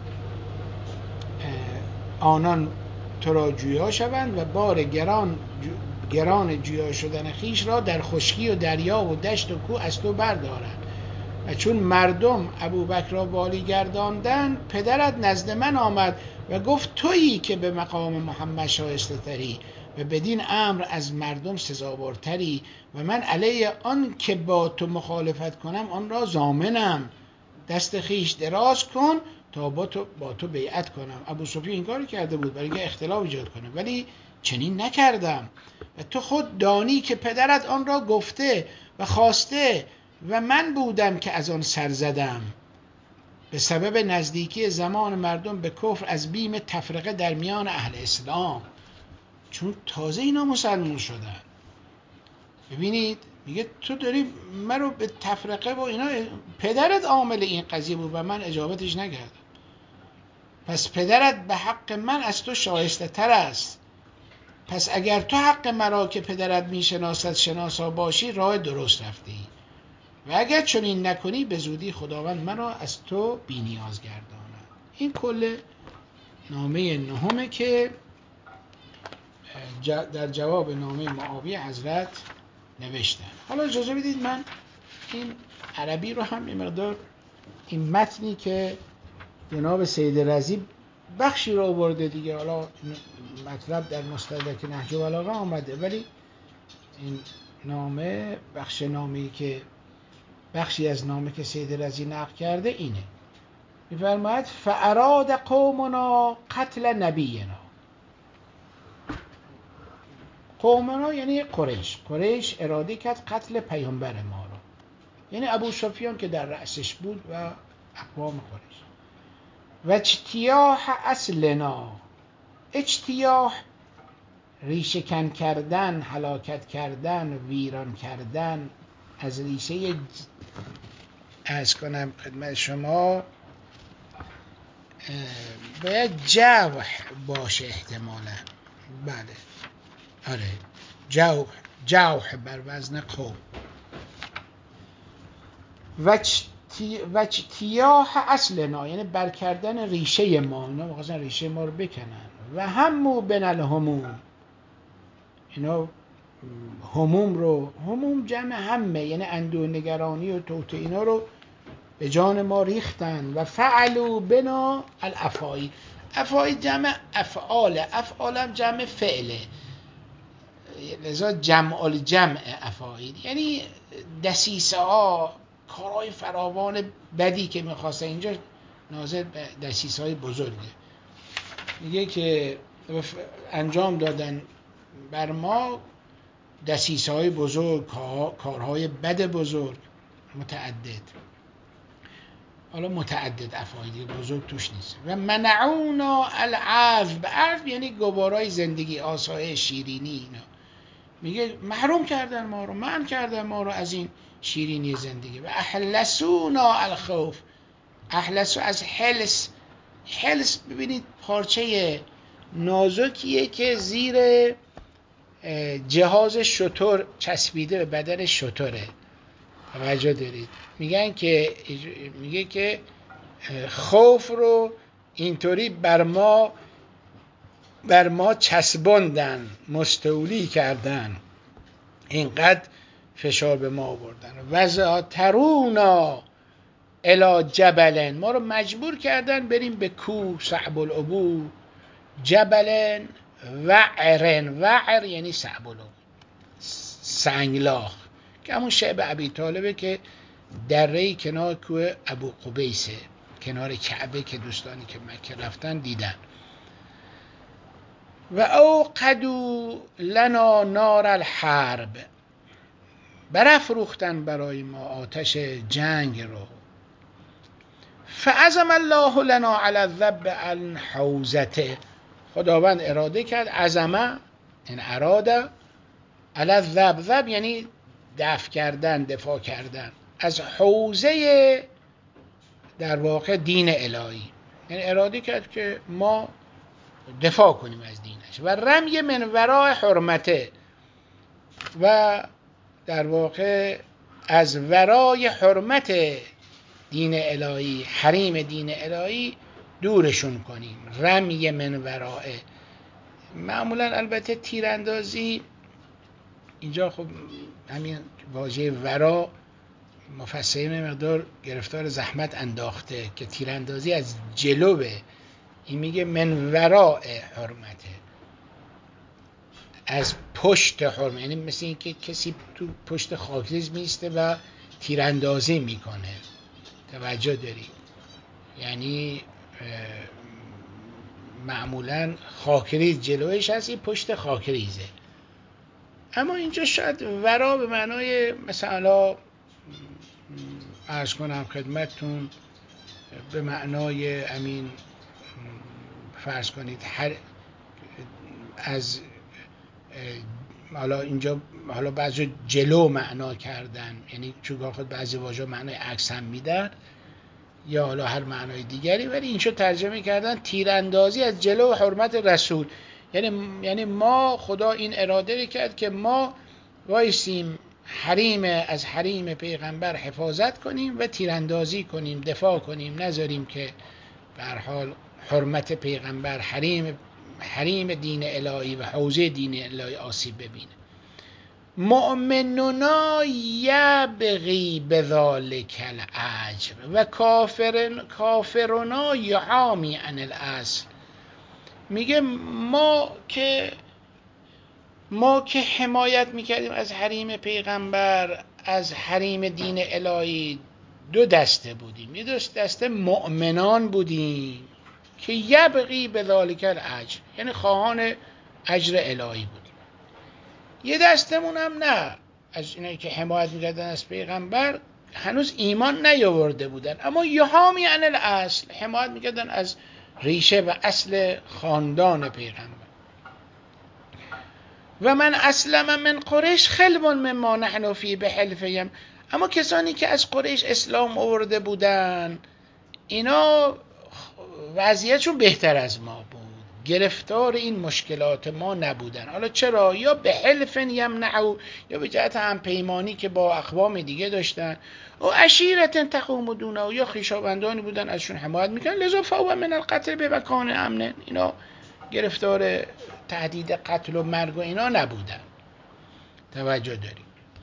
آنان تو را جویا شوند و بار گران گران جویا شدن خیش را در خشکی و دریا و دشت و کوه از تو بردارند. و چون مردم ابوبکر را والی گرداندن، پدرت نزد من آمد و گفت تویی که به مقام محمد شایسته تری و بدین امر از مردم سزاوارتری و من علیه آن که با تو مخالفت کنم آن را ضامنم. دست خیش دراز کن تا با تو, با تو بیعت کنم. ابو سفیان این کار کرده بود برای اینکه اختلاف ایجاد کنه، ولی چنین نکردم. و تو خود دانی که پدرت آن را گفته و خواسته و من بودم که از آن سر زدم. به سبب نزدیکی زمان مردم به کفر از بیم تفرقه در میان اهل اسلام، چون تازه اینا مسلمان شدن. ببینید میگه تو داری من رو به تفرقه و اینا، پدرت عامل این قضیه بود و من اجابتش نکردم، پس پدرت به حق من از تو شایسته تر است. پس اگر تو حق مرا که پدرت میشناسد شناسا باشی، راه درست رفتی و اگر چنین نکنی به زودی خداوند مرا از تو بی نیاز گرداند. این کل نامه نهمه که در جواب نامه معاویه حضرت نوشتن. حالا اجازه بدید من این عربی رو هم این مقدار، این متنی که جناب سید رضی بخشی رو آورده دیگه، حالا مطلب در مستدرک نهج البلاغه آمده، ولی این نامه بخش نامه‌ای که بخشی از نامه که سید رضی نقل کرده اینه. می‌فرماید فاراد قومنا قتل نبینا. قومنا یعنی قریش. قریش اراده کرد قتل پیامبر ما رو، یعنی ابو سفیان که در رأسش بود و اقوام قریش. و اجتیاح اصلنا، اجتیاح ریشه کن کردن، هلاکت کردن، ویران کردن از ریشه. عرض کنم خدمت شما باید جوح باشه احتمالا. بله آره جوح، جوح بر وزن قوم. و اجتیاح اصلنا یعنی برکردن ریشه ما، اینا می‌خواستن ریشه ما رو بکنن. و همو بن الهموم، اینا هموم رو، هموم جمع همه یعنی اندوه نگرانی و توت اینا رو به جان ما ریختن. و فعلوا بنا الافاعیل، افاعیل جمع افعال، افعال هم جمع فعله، لذا جمع الجمع افاعیل یعنی دسیسه ها، کارهای فراوان بدی که میخواسته. اینجا ناظر به دسیسه های بزرگه، میگه که انجام دادن بر ما دسیسه‌های بزرگ، کارهای بد بزرگ متعدد. حالا متعدد افعالی بزرگ توش نیست. و منعونا العذب، عذب یعنی گوارای زندگی، آسایش، شیرینی. اینا میگه محروم کردن ما رو، منع کردن ما رو از این شیرینی زندگی. و احلسونا الخوف، احلسو از حلس. حلس ببینید پارچه نازکیه که زیر جهاز شتر چسبیده به بدن شتره. توجه دارید؟ میگن که میگه که خوف رو اینطوری بر ما بر ما چسباندن، مستولی کردن، اینقدر فشار به ما آوردن. وزاترونا الی جبلن، ما رو مجبور کردن بریم به کوه صعب العبور. جبلن وعرن، وعر یعنی صعب العبور، سنگلاخ، که همون شعب ابی طالبه که دره‌ای کنار کوه ابو قبیسه، کنار کعبه، که دوستانی که مکه رفتن دیدن. و اوقدوا لنا نار الحرب، برافروختن برای ما آتش جنگ رو. فعزم الله لنا علی الذب عن حوزته، خداوند اراده کرد، عزمه این اراده، علی الذب، ذب یعنی دفع کردن، دفاع کردن، از حوزه در واقع دین الهی. یعنی اراده کرد که ما دفاع کنیم از دینش. و رمی من ورای حرمته، و در واقع از ورای حرمت دین الهی، حریم دین الهی دورشون کنیم. رمی من ورای، معمولا البته تیراندازی اینجا خب همین واژه ورا مفسرین مقدار گرفتار زحمت انداخته که تیراندازی از جلوه. این میگه من وراء حرمته، از پشت حرمت، یعنی مثل این که کسی تو پشت خاکریز میسته و تیراندازی میکنه. توجه داری؟ یعنی معمولا خاکریز جلوش هست، این پشت خاکریزه. اما اینجا شاید ورا به معنای مثلا عرض کنم خدمتتون به معنای امین، فرض کنید هر از حالا اینجا حالا بعضی جلو معنا کردن، یعنی چون خود بعضی واژه معنای عکس هم میدن یا حالا هر معنای دیگری، ولی اینجا ترجمه کردن تیراندازی از جلو حرمت رسول. یعنی یعنی ما خدا این اراده کرد که ما وایسیم حریم از حریم پیغمبر حفاظت کنیم و تیراندازی کنیم، دفاع کنیم، نذاریم که به هر حال حرمت پیغمبر، حریم حریم دین الهی و حوزه دین الهی آسیب ببینه. مؤمنونا یبغی بذالک الاجر و کافرن کافرونا یحامی عن الاصل. میگه ما که ما که حمایت میکردیم از حریم پیغمبر، از حریم دین الهی، دو دسته بودیم. یه دسته مؤمنان بودیم که یبغی بذالک الاجر، یعنی خواهان اجر الهی بودیم. یه دستمون هم نه، از اینایی که حمایت میکردن از پیغمبر هنوز ایمان نیاورده بودن، اما یحامی عن الاصل، حمایت میکردن از ریشه و اصل خاندان پیغمبر. و من اسلم من قریش خلب مما نحن فی بحلفهم، اما کسانی که از قریش اسلام آورده بودن اینا وضعیتشون بهتر از ما بود، گرفتار این مشکلات ما نبودن. حالا چرا؟ یا به حلف یمنعو، یا به جهت هم پیمانی که با اقوام دیگه داشتن، و عشیرت تقوم دونه، یا خویشاوندانی بودن ازشون حمایت میکنن، لذا فهو من القتل به مکان امن، اینا گرفتار تهدید قتل و مرگ و اینا نبودن. توجه داریم.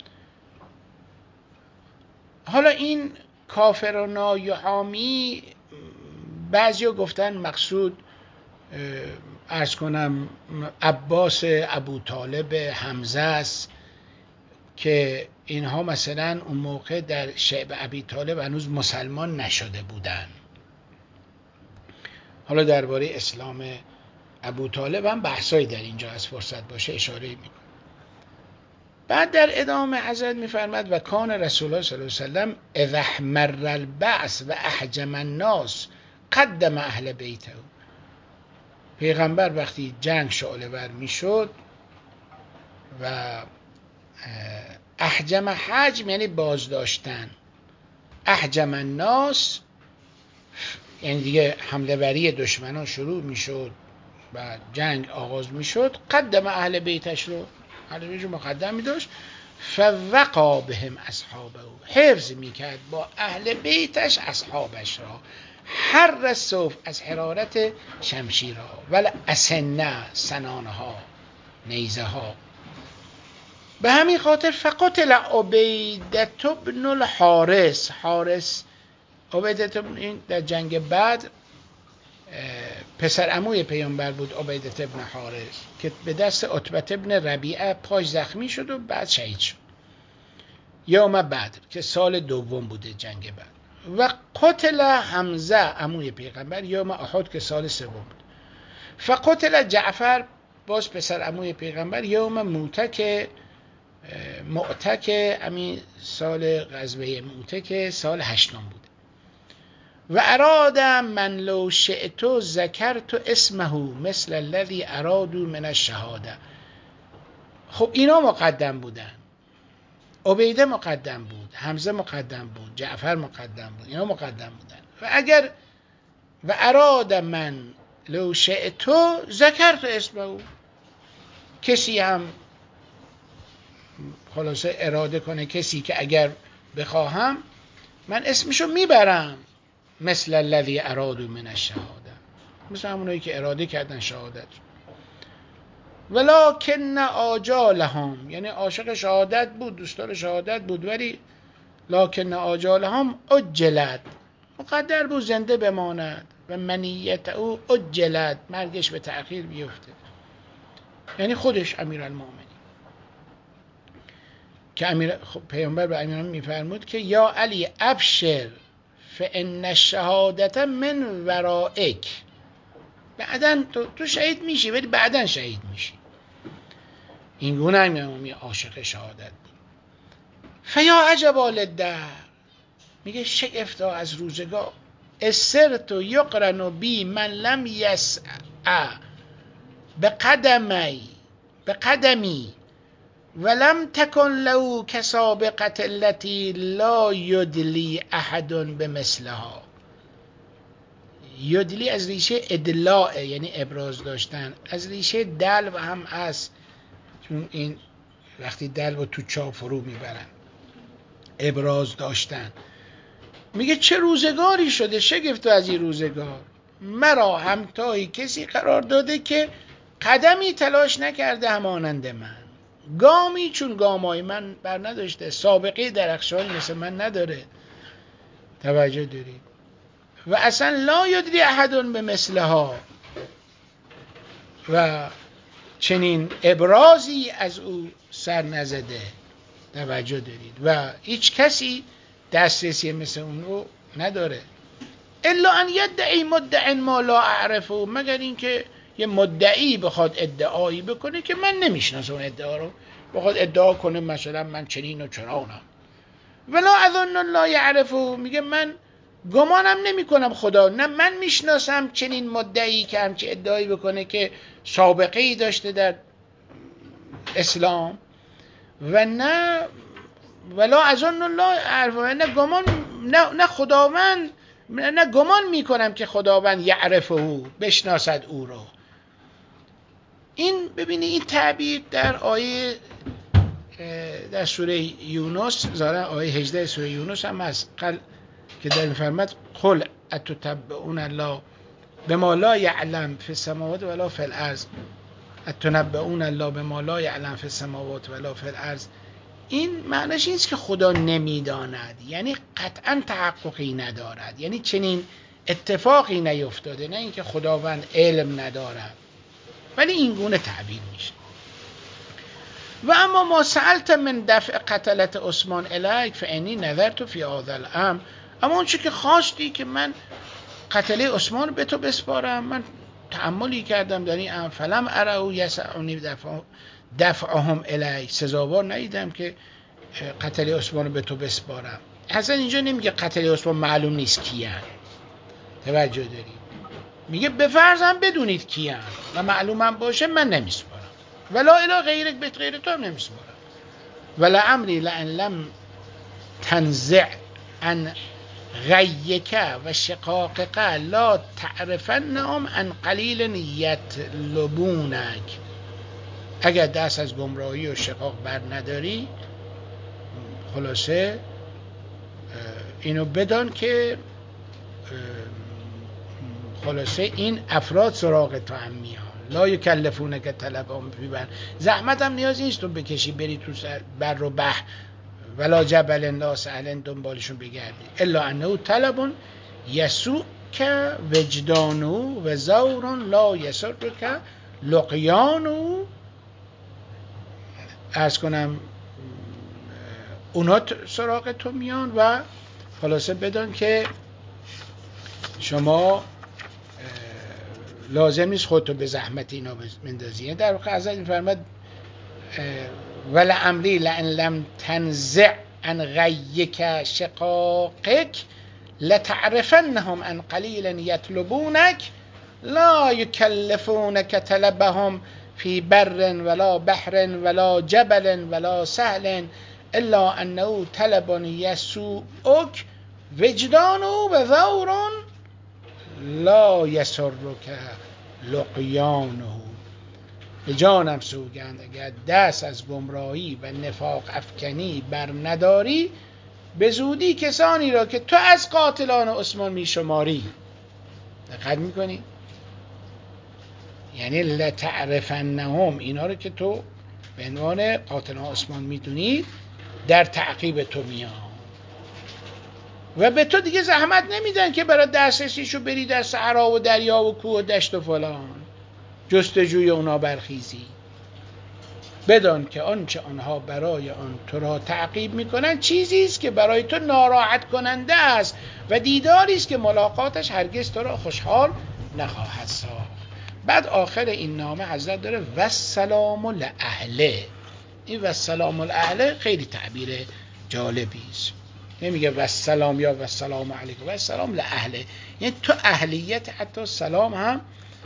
حالا این کافرنا یحامی، بعضیا گفتن مقصود عرض کنم عباس ابو طالب حمزه است که اینها مثلا اون موقع در شعب ابی طالب هنوز مسلمان نشده بودن. حالا درباره اسلام ابو طالب هم بحثایی در اینجا از فرصت باشه اشاره میکنه. بعد در ادامه حضرت میفرماد و کان رسول الله صلی الله علیه و سلم اذا احمر البأس و احجم الناس قدم اهل بیته. پیغمبر وقتی جنگ شعله ور میشد و احجم حجم یعنی بازداشتن، احجم الناس یعنی دیگه حمله وری دشمنان شروع میشد و جنگ آغاز میشد، قدم اهل بیتش رو اهل بیتش رو مقدم میداشت، فوقا بهم اصحابه، حفظ میکرد با اهل بیتش اصحابش را، حر صوف از حرارت شمشیرها، ولی اسنه سنانها نیزه ها. به همین خاطر فقتل عبیدة بن الحارث، حارث عبیدة این در جنگ بعد پسر عموی پیامبر بود، عبیدة بن حارث که به دست عتبة بن ربیعه پاش زخمی شد و بعد شهید شد. یوم بدر که سال دوم بوده جنگ بعد. و قتل حمزه عموی پیغمبر یوم احد که سال سوم بود. فقتل جعفر باز پسر عموی پیغمبر یوم موته که موته که همین سال غزوه موته که سال هشتم بوده. و اراد من لو شئت ذکرت اسمه مثل الذي ارادوا من الشهاده. خب اینا مقدم بودن، عبیده مقدم بود، حمزه مقدم بود، جعفر مقدم بود، اینا مقدم بودن. و اگر و اراد من لو شئت ذکرت اسمه، کسی هم خلاصه اراده کنه، کسی که اگر بخواهم من اسمشو میبرم، مثل الذی ارادوا من الشهاده، مثل همونایی که اراده کردن شهادت. ولکن آجالهم، یعنی عاشق شهادت بود، دوستان شهادت بود، ولی لکن آجالهم اجلت، مقدر بود زنده بماند، و منیت او اجلت، مرگش به تأخیر بیفته. یعنی خودش امیرالمومنین که امیر پیامبر به امیرالمومنین میفرمود که یا علی ابشر فان الشهادت من ورائک، بعدن تو, تو شهید میشی ولی بعدن شهید میشی. این گونه امیرالمومنین عاشق شهادت بود. فیا عجبا للدهر، میگه شگفتا از روزگار، اسرت یقرن بی من لم یسع بقدمی بقدمی ولم تکن له کسابقة التي لا یدلی احد بمثلها. یدلی از ریشه ادلاع یعنی ابراز داشتن، از ریشه دلو هم است، چون این وقتی دلو تو چاه فرو میبرن، ابراز داشتن. میگه چه روزگاری شده شگفت از این روزگار، مرا همتای کسی قرار داده که قدمی تلاش نکرده همانند من، گامی چون گامای من بر نداشته، سابقه درخشانی مثل من نداره. توجه دارید؟ و اصلا لا یدری احد به مثلها، و چنین ابرازی از او سر نزده. توجه دارید؟ و هیچ کسی دسترسی مثل اون رو نداره. الا ان یدعی مدع ما لا اعرفه، مگر اینکه یه مدعی بخواد ادعایی بکنه که من نمیشناسم، اون ادعا رو بخواد ادعا کنه مثلا من چنین و چنانم. ولا اظن الله یعرفه، میگه من گمانم نمی کنم خدا، نه من میشناسم چنین مدعی که همچه ادعایی بکنه که سابقه ای داشته در اسلام، و نه ولا اظن الله یعرفه، نه گمان نه, نه خداوند نه گمان میکنم که خداوند یعرفه او، بشناسد او رو. این ببینید این تعبیر در آیه در سوره یونس، ظاهرا آیه هجده سوره یونس هم هست که در فرمت قل اتتبعون الله بما لا یعلم فی السماوات ولا فی الارض، اتنبئون الله بما لا یعلم فی السماوات ولا فی الارض. این معنیش نیست که خدا نمیداند، یعنی قطعا تحققی ندارد، یعنی چنین اتفاقی نیفتاده، نه اینکه خداوند علم ندارد، ولی این گونه تعبیر میشه. و اما ما سألت من دفع قتلت عثمان الیک فانی نظرت فی هذا الامر، اما اون چی که خواستی که من قتله عثمان به تو بسپارم، من تأملی کردم در این فلم اروا یسعنی دفع دفعهم الی، سزاوار ندیدم که قتل عثمان رو به تو بسپارم. اصلا اینجا نمیگه قتل عثمان معلوم نیست کیان، توجه داری؟ میگه به فرضم بدونید کیان و معلومم باشه من نمیسپارم، ولا الی غیرک، به غیر تو هم نمیسپارم. ولا امری لئن لم تنزع عن غیک و شقاقک لا تعرفنهم عن قلیل یطلبونک. اگر دست از گمراهی و شقاق بر نداری، خلاصه اینو بدان که خلاصه این افراد سراغ تو هم میان. لا یکلفونک طلبهم فی بر، زحمت هم نیازی نیست تو بکشی بری تو بر و بحر، ولا جبل لا سهل دنبالشون بگردی، الا انه طلب یسوک وجدانه و زور لا یسرک لقیانه. عرض کنم اونا سراغ تو میان و خلاصه بدان که شما لازم نیست خودتو به زحمت اینا بندازی. در واقع حضرت میفرماد ولا امری لئن لم تنزع عن غیک شقاقک لتعرفنهم عن قلیل یطلبونک لا یکلفونک طلبهم فی بر ولا بحر ولا جبل ولا سهل الا انه طلب یسوءک وجدانه و ذور لا یسرک لقیانه. به جانم سوگند اگر دست از گمراهی و نفاق افکنی بر نداری، به زودی کسانی را که تو از قاتلان عثمان می شماری، دقت میکنی؟ یعنی لتعرفنهم، اینا رو که تو به عنوان قاتلان عثمان میدونی، در تعقیب تو میان و به تو دیگه زحمت نمیدن که برای دسترسیشو بری در صحرا و دریا و کوه و دشت و فلان جستجوی اونا برخیزی. بدان که آنچه آنها برای آن تو را تعقیب میکنن چیزی است که برای تو ناراحت کننده است و دیداری است که ملاقاتش هرگز تو را خوشحال نخواهد ساخت. بعد آخر این نامه حضرت داره والسلام لأهله. این والسلام لأهله خیلی تعبیر جالبی است. نمیگه والسلام یا والسلام علیکم، والسلام لأهله، یعنی تو اهلیت حتی سلام هم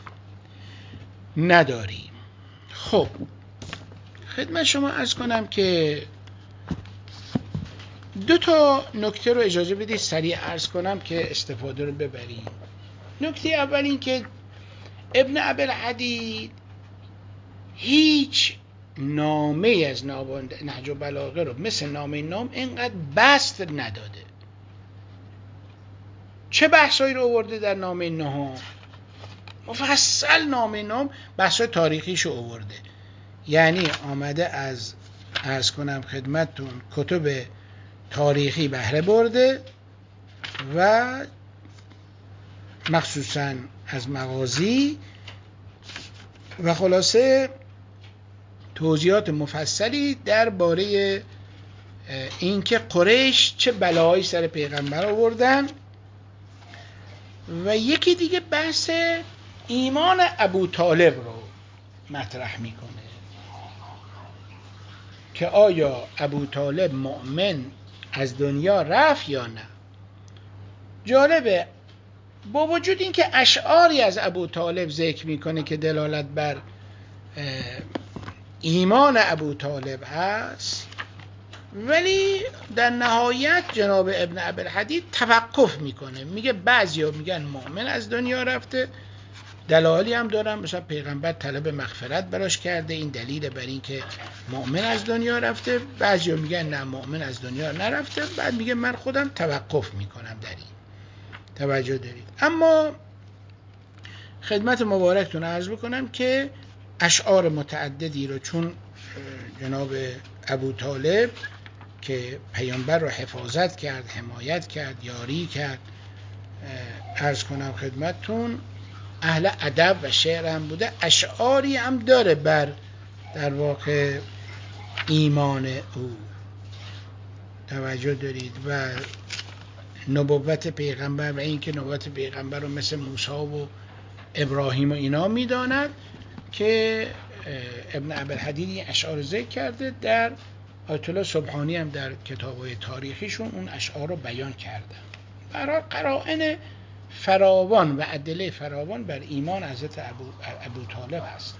نداری. خب خدمت شما عرض کنم که دو تا نکته رو اجازه بدید سریع عرض کنم که استفاده رو ببریم. نکته اول این که ابن ابوالحدید هیچ نامه از نهج البلاغه رو مثل نامه نام اینقدر بسط نداده. چه بحثایی رو آورده در نامه نهم؟ مفصل نامه نام بحث تاریخیشو آورده، یعنی آمده از عرض کنم خدمتتون کتب تاریخی بهره برده و مخصوصا از مغازی و خلاصه توضیحات مفصلی درباره اینکه قریش چه بلایی سر پیغمبر آوردن و یکی دیگه بحث ایمان ابو طالب رو مطرح میکنه که آیا ابو طالب مؤمن از دنیا رفت یا نه. جالبه با وجود اینکه اشعاری از ابو طالب ذکر میکنه که دلالت بر ایمان ابو طالب هست، ولی در نهایت جناب ابن ابوالحدید توقف میکنه، میگه بعضیا میگن مؤمن از دنیا رفته، دلایلی هم دارن، مثلا پیغمبر طلب مغفرت براش کرده، این دلیل بر این که مؤمن از دنیا رفته. بعضیا میگن نه مؤمن از دنیا نرفته. بعد میگه من خودم توقف میکنم در این. توجه دارید. اما خدمت مبارکتون عرض بکنم که اشعار متعددی رو چون جناب ابو طالب که پیامبر رو حفاظت کرد، حمایت کرد، یاری کرد، عرض کنم خدمتتون اهل ادب و شعر هم بوده، اشعاری هم داره بر در واقع ایمان او. توجه دارید. و نبوت پیغمبر و اینکه نبوت پیغمبر رو مثل موسی و ابراهیم و اینا میداند که ابن ابوالحدید این اشعار ذکر کرده. در آیت الله سبحانی هم در کتاب‌های تاریخیشون اون اشعار رو بیان کردن. برای قرائن فراوان و ادله فراوان بر ایمان حضرت ابو, ابو طالب هست.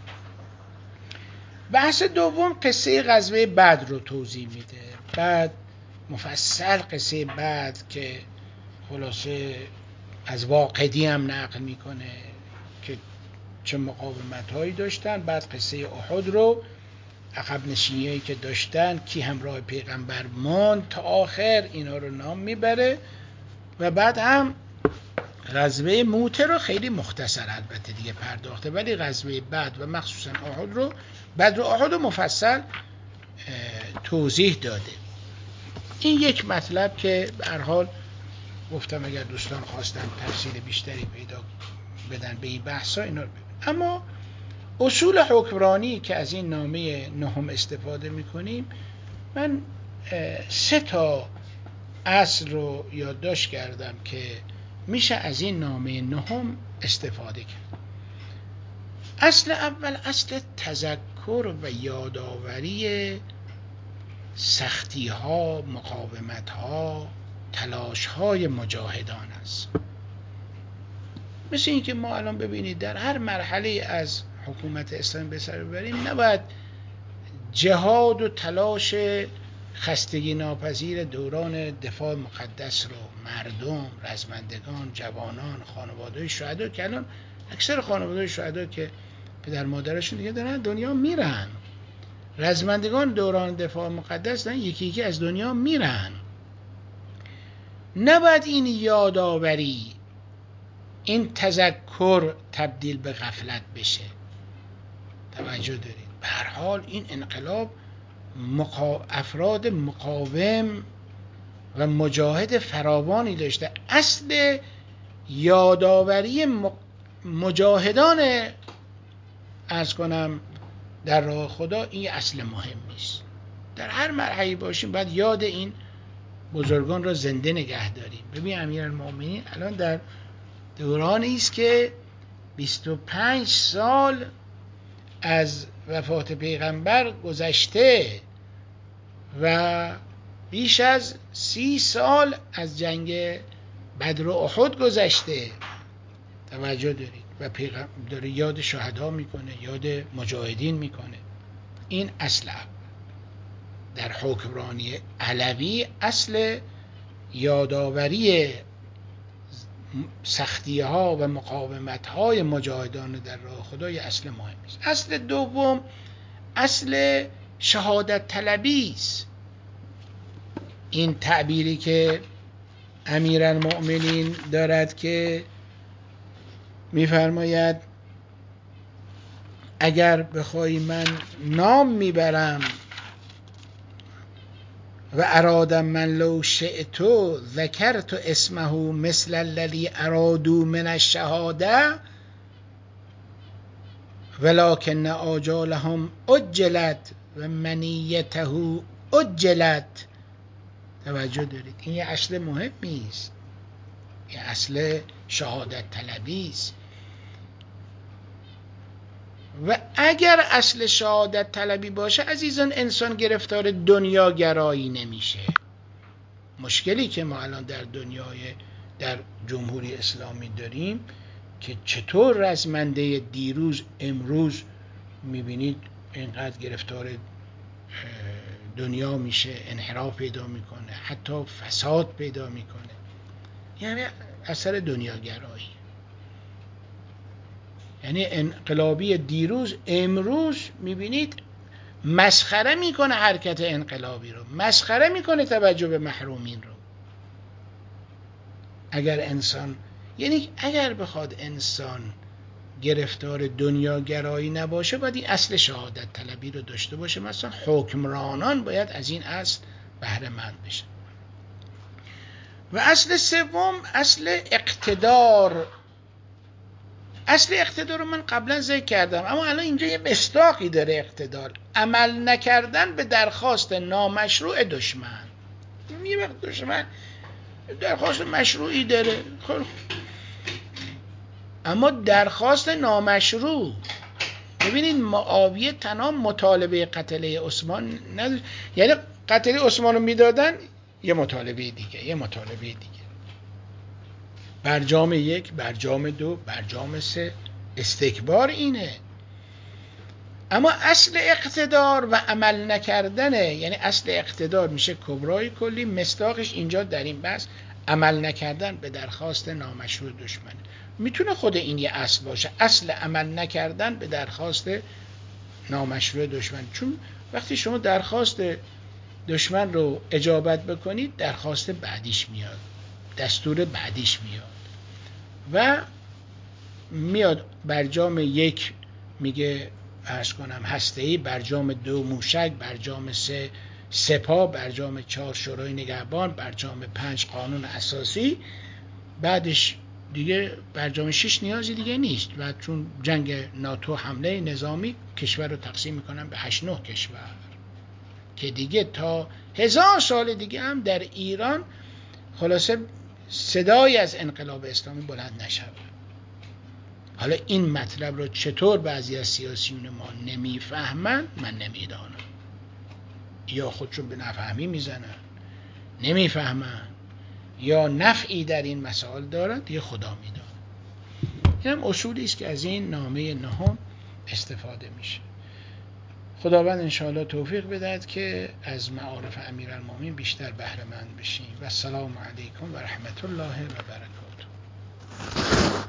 بحث دوم قصه غزوه بدر رو توضیح میده. بعد مفصل قصه بدر که خلاصه از واقدی هم نقل میکنه که چه مقاومت هایی داشتن. بعد قصه احد رو، عقب نشینی که داشتن، کی همراه پیغمبر ماند تا آخر، اینا رو نام میبره. و بعد هم غزوه موته رو خیلی مختصر البته دیگه پرداخته، ولی غزوه بعد و مخصوصا احد رو، بدر و احد رو مفصل توضیح داده. این یک مطلب که به هر حال گفتم اگر دوستان خواستن تفصیل بیشتری پیدا بدن به این بحثا اینا رو ببین. اما اصول حکمرانی که از این نامه نهم استفاده میکنیم، من سه تا اصل رو یادداشت کردم که میشه از این نامه نهم استفاده کرد. اصل اول اصل تذکر و یادآوری سختی ها، مقاومت ها، تلاش های مجاهدان است. مثل این که ما الان ببینید در هر مرحله از حکومت اسلام به سر ببریم، نباید جهاد و تلاش خستگی ناپذیر دوران دفاع مقدس رو مردم، رزمندگان، جوانان، خانواده شهدا که الان اکثر خانواده شهدا که پدر مادرشون دیگه دارن دنیا میرن، رزمندگان دوران دفاع مقدس دارن یکی یکی از دنیا میرن، نباید این یادآوری، این تذکر تبدیل به غفلت بشه. توجه دارید؟ به هر حال این انقلاب مقا... افراد مقاوم و مجاهد فراوانی داشته. اصل یادآوری م... مجاهدان عرض کنم در راه خدا این اصل مهمی است. در هر مرحله باشیم باید یاد این بزرگان را زنده نگه داریم. ببین امیرالمومنین الان در دورانی است که بیست و پنج سال از وفات پیغمبر گذشته و بیش از سی سال از جنگ بدر و احد گذشته. توجه دارید؟ و پیغمبر داره یاد شهدا میکنه، یاد مجاهدین میکنه. این اصل در حکمرانی علوی اصل یادآوری سختی ها و مقاومت های مجاهدان در راه خدا یه اصل مهمی است. اصل دوم اصل شهادت طلبی است. این تعبیری که امیرالمؤمنین دارد که میفرماید اگر بخوای من نام میبرم و ارادم من لو شئتو ذکرت اسمه مثل الذی ارادو من الشهاده ولکن آجالهم اجلت و منیته اجلت. توجه دارید؟ این یه اصل مهمی است، یه اصل شهادت طلبی است. و اگر اصل شهادت طلبی باشه عزیزان، انسان گرفتار دنیا گرایی نمیشه. مشکلی که ما الان در دنیای در جمهوری اسلامی داریم که چطور رزمنده دیروز امروز میبینید اینقدر گرفتار دنیا میشه، انحراف پیدا میکنه، حتی فساد پیدا میکنه. یعنی اثر دنیاگرایی. یعنی انقلابی دیروز امروز میبینید مسخره میکنه حرکت انقلابی رو، مسخره میکنه توجه به محرومین رو. اگر انسان یعنی اگر بخواد انسان گرفتار دنیاگرایی نباشه باید این اصل شهادت طلبی رو داشته باشه. مثلا حکمرانان باید از این اصل بهره مند بشن. و اصل سوم اصل اقتدار. اصل اقتدار رو من قبلا ذکر کردم، اما الان اینجا یه مصداقی داره اقتدار. عمل نکردن به درخواست نامشروع دشمن. یه وقت دشمن درخواست مشروعی داره، خب اما درخواست نامشروع. ببینید معاویه تنها مطالبه قتله عثمان نداشت، یعنی قتله عثمان رو میدادن یه مطالبه دیگه یه مطالبه دیگه برجام یک، برجام دو، برجام سه، استکبار اینه. اما اصل اقتدار و عمل نکردنه، یعنی اصل اقتدار میشه کبرای کلی، مصداقش اینجا در این بحث عمل نکردن به درخواست نامشروع دشمن. میتونه خود این یه اصل باشه، اصل عمل نکردن به درخواست نامشروع دشمن، چون وقتی شما درخواست دشمن رو اجابت بکنید درخواست بعدیش میاد، دستور بعدیش میاد و میاد برجام یک میگه عرض کنم هسته‌ای، برجام دو موشک، برجام سه سپاه، برجام چهار شورای نگهبان، برجام پنج قانون اساسی، بعدش دیگه برجام شش نیازی دیگه نیست و چون جنگ ناتو حمله نظامی کشور رو تقسیم میکنن به هشت نه کشور که دیگه تا هزار سال دیگه هم در ایران خلاصه صدایی از انقلاب اسلامی بلند نشود. حالا این مطلب رو چطور بعضی از سیاسیون ما نمیفهمن من نمیدانم، یا خودشون به نفهمی میزنن نمیفهمن، یا نفعی در این مسائل دارن دیگه خدا میدانه. این هم اصولی است که از این نامه نهم استفاده میشه. خداوند انشاءالله توفیق بدهد که از معارف امیرالمومنین بیشتر بهره مند بشیم. و السلام علیکم و رحمت الله و برکاته.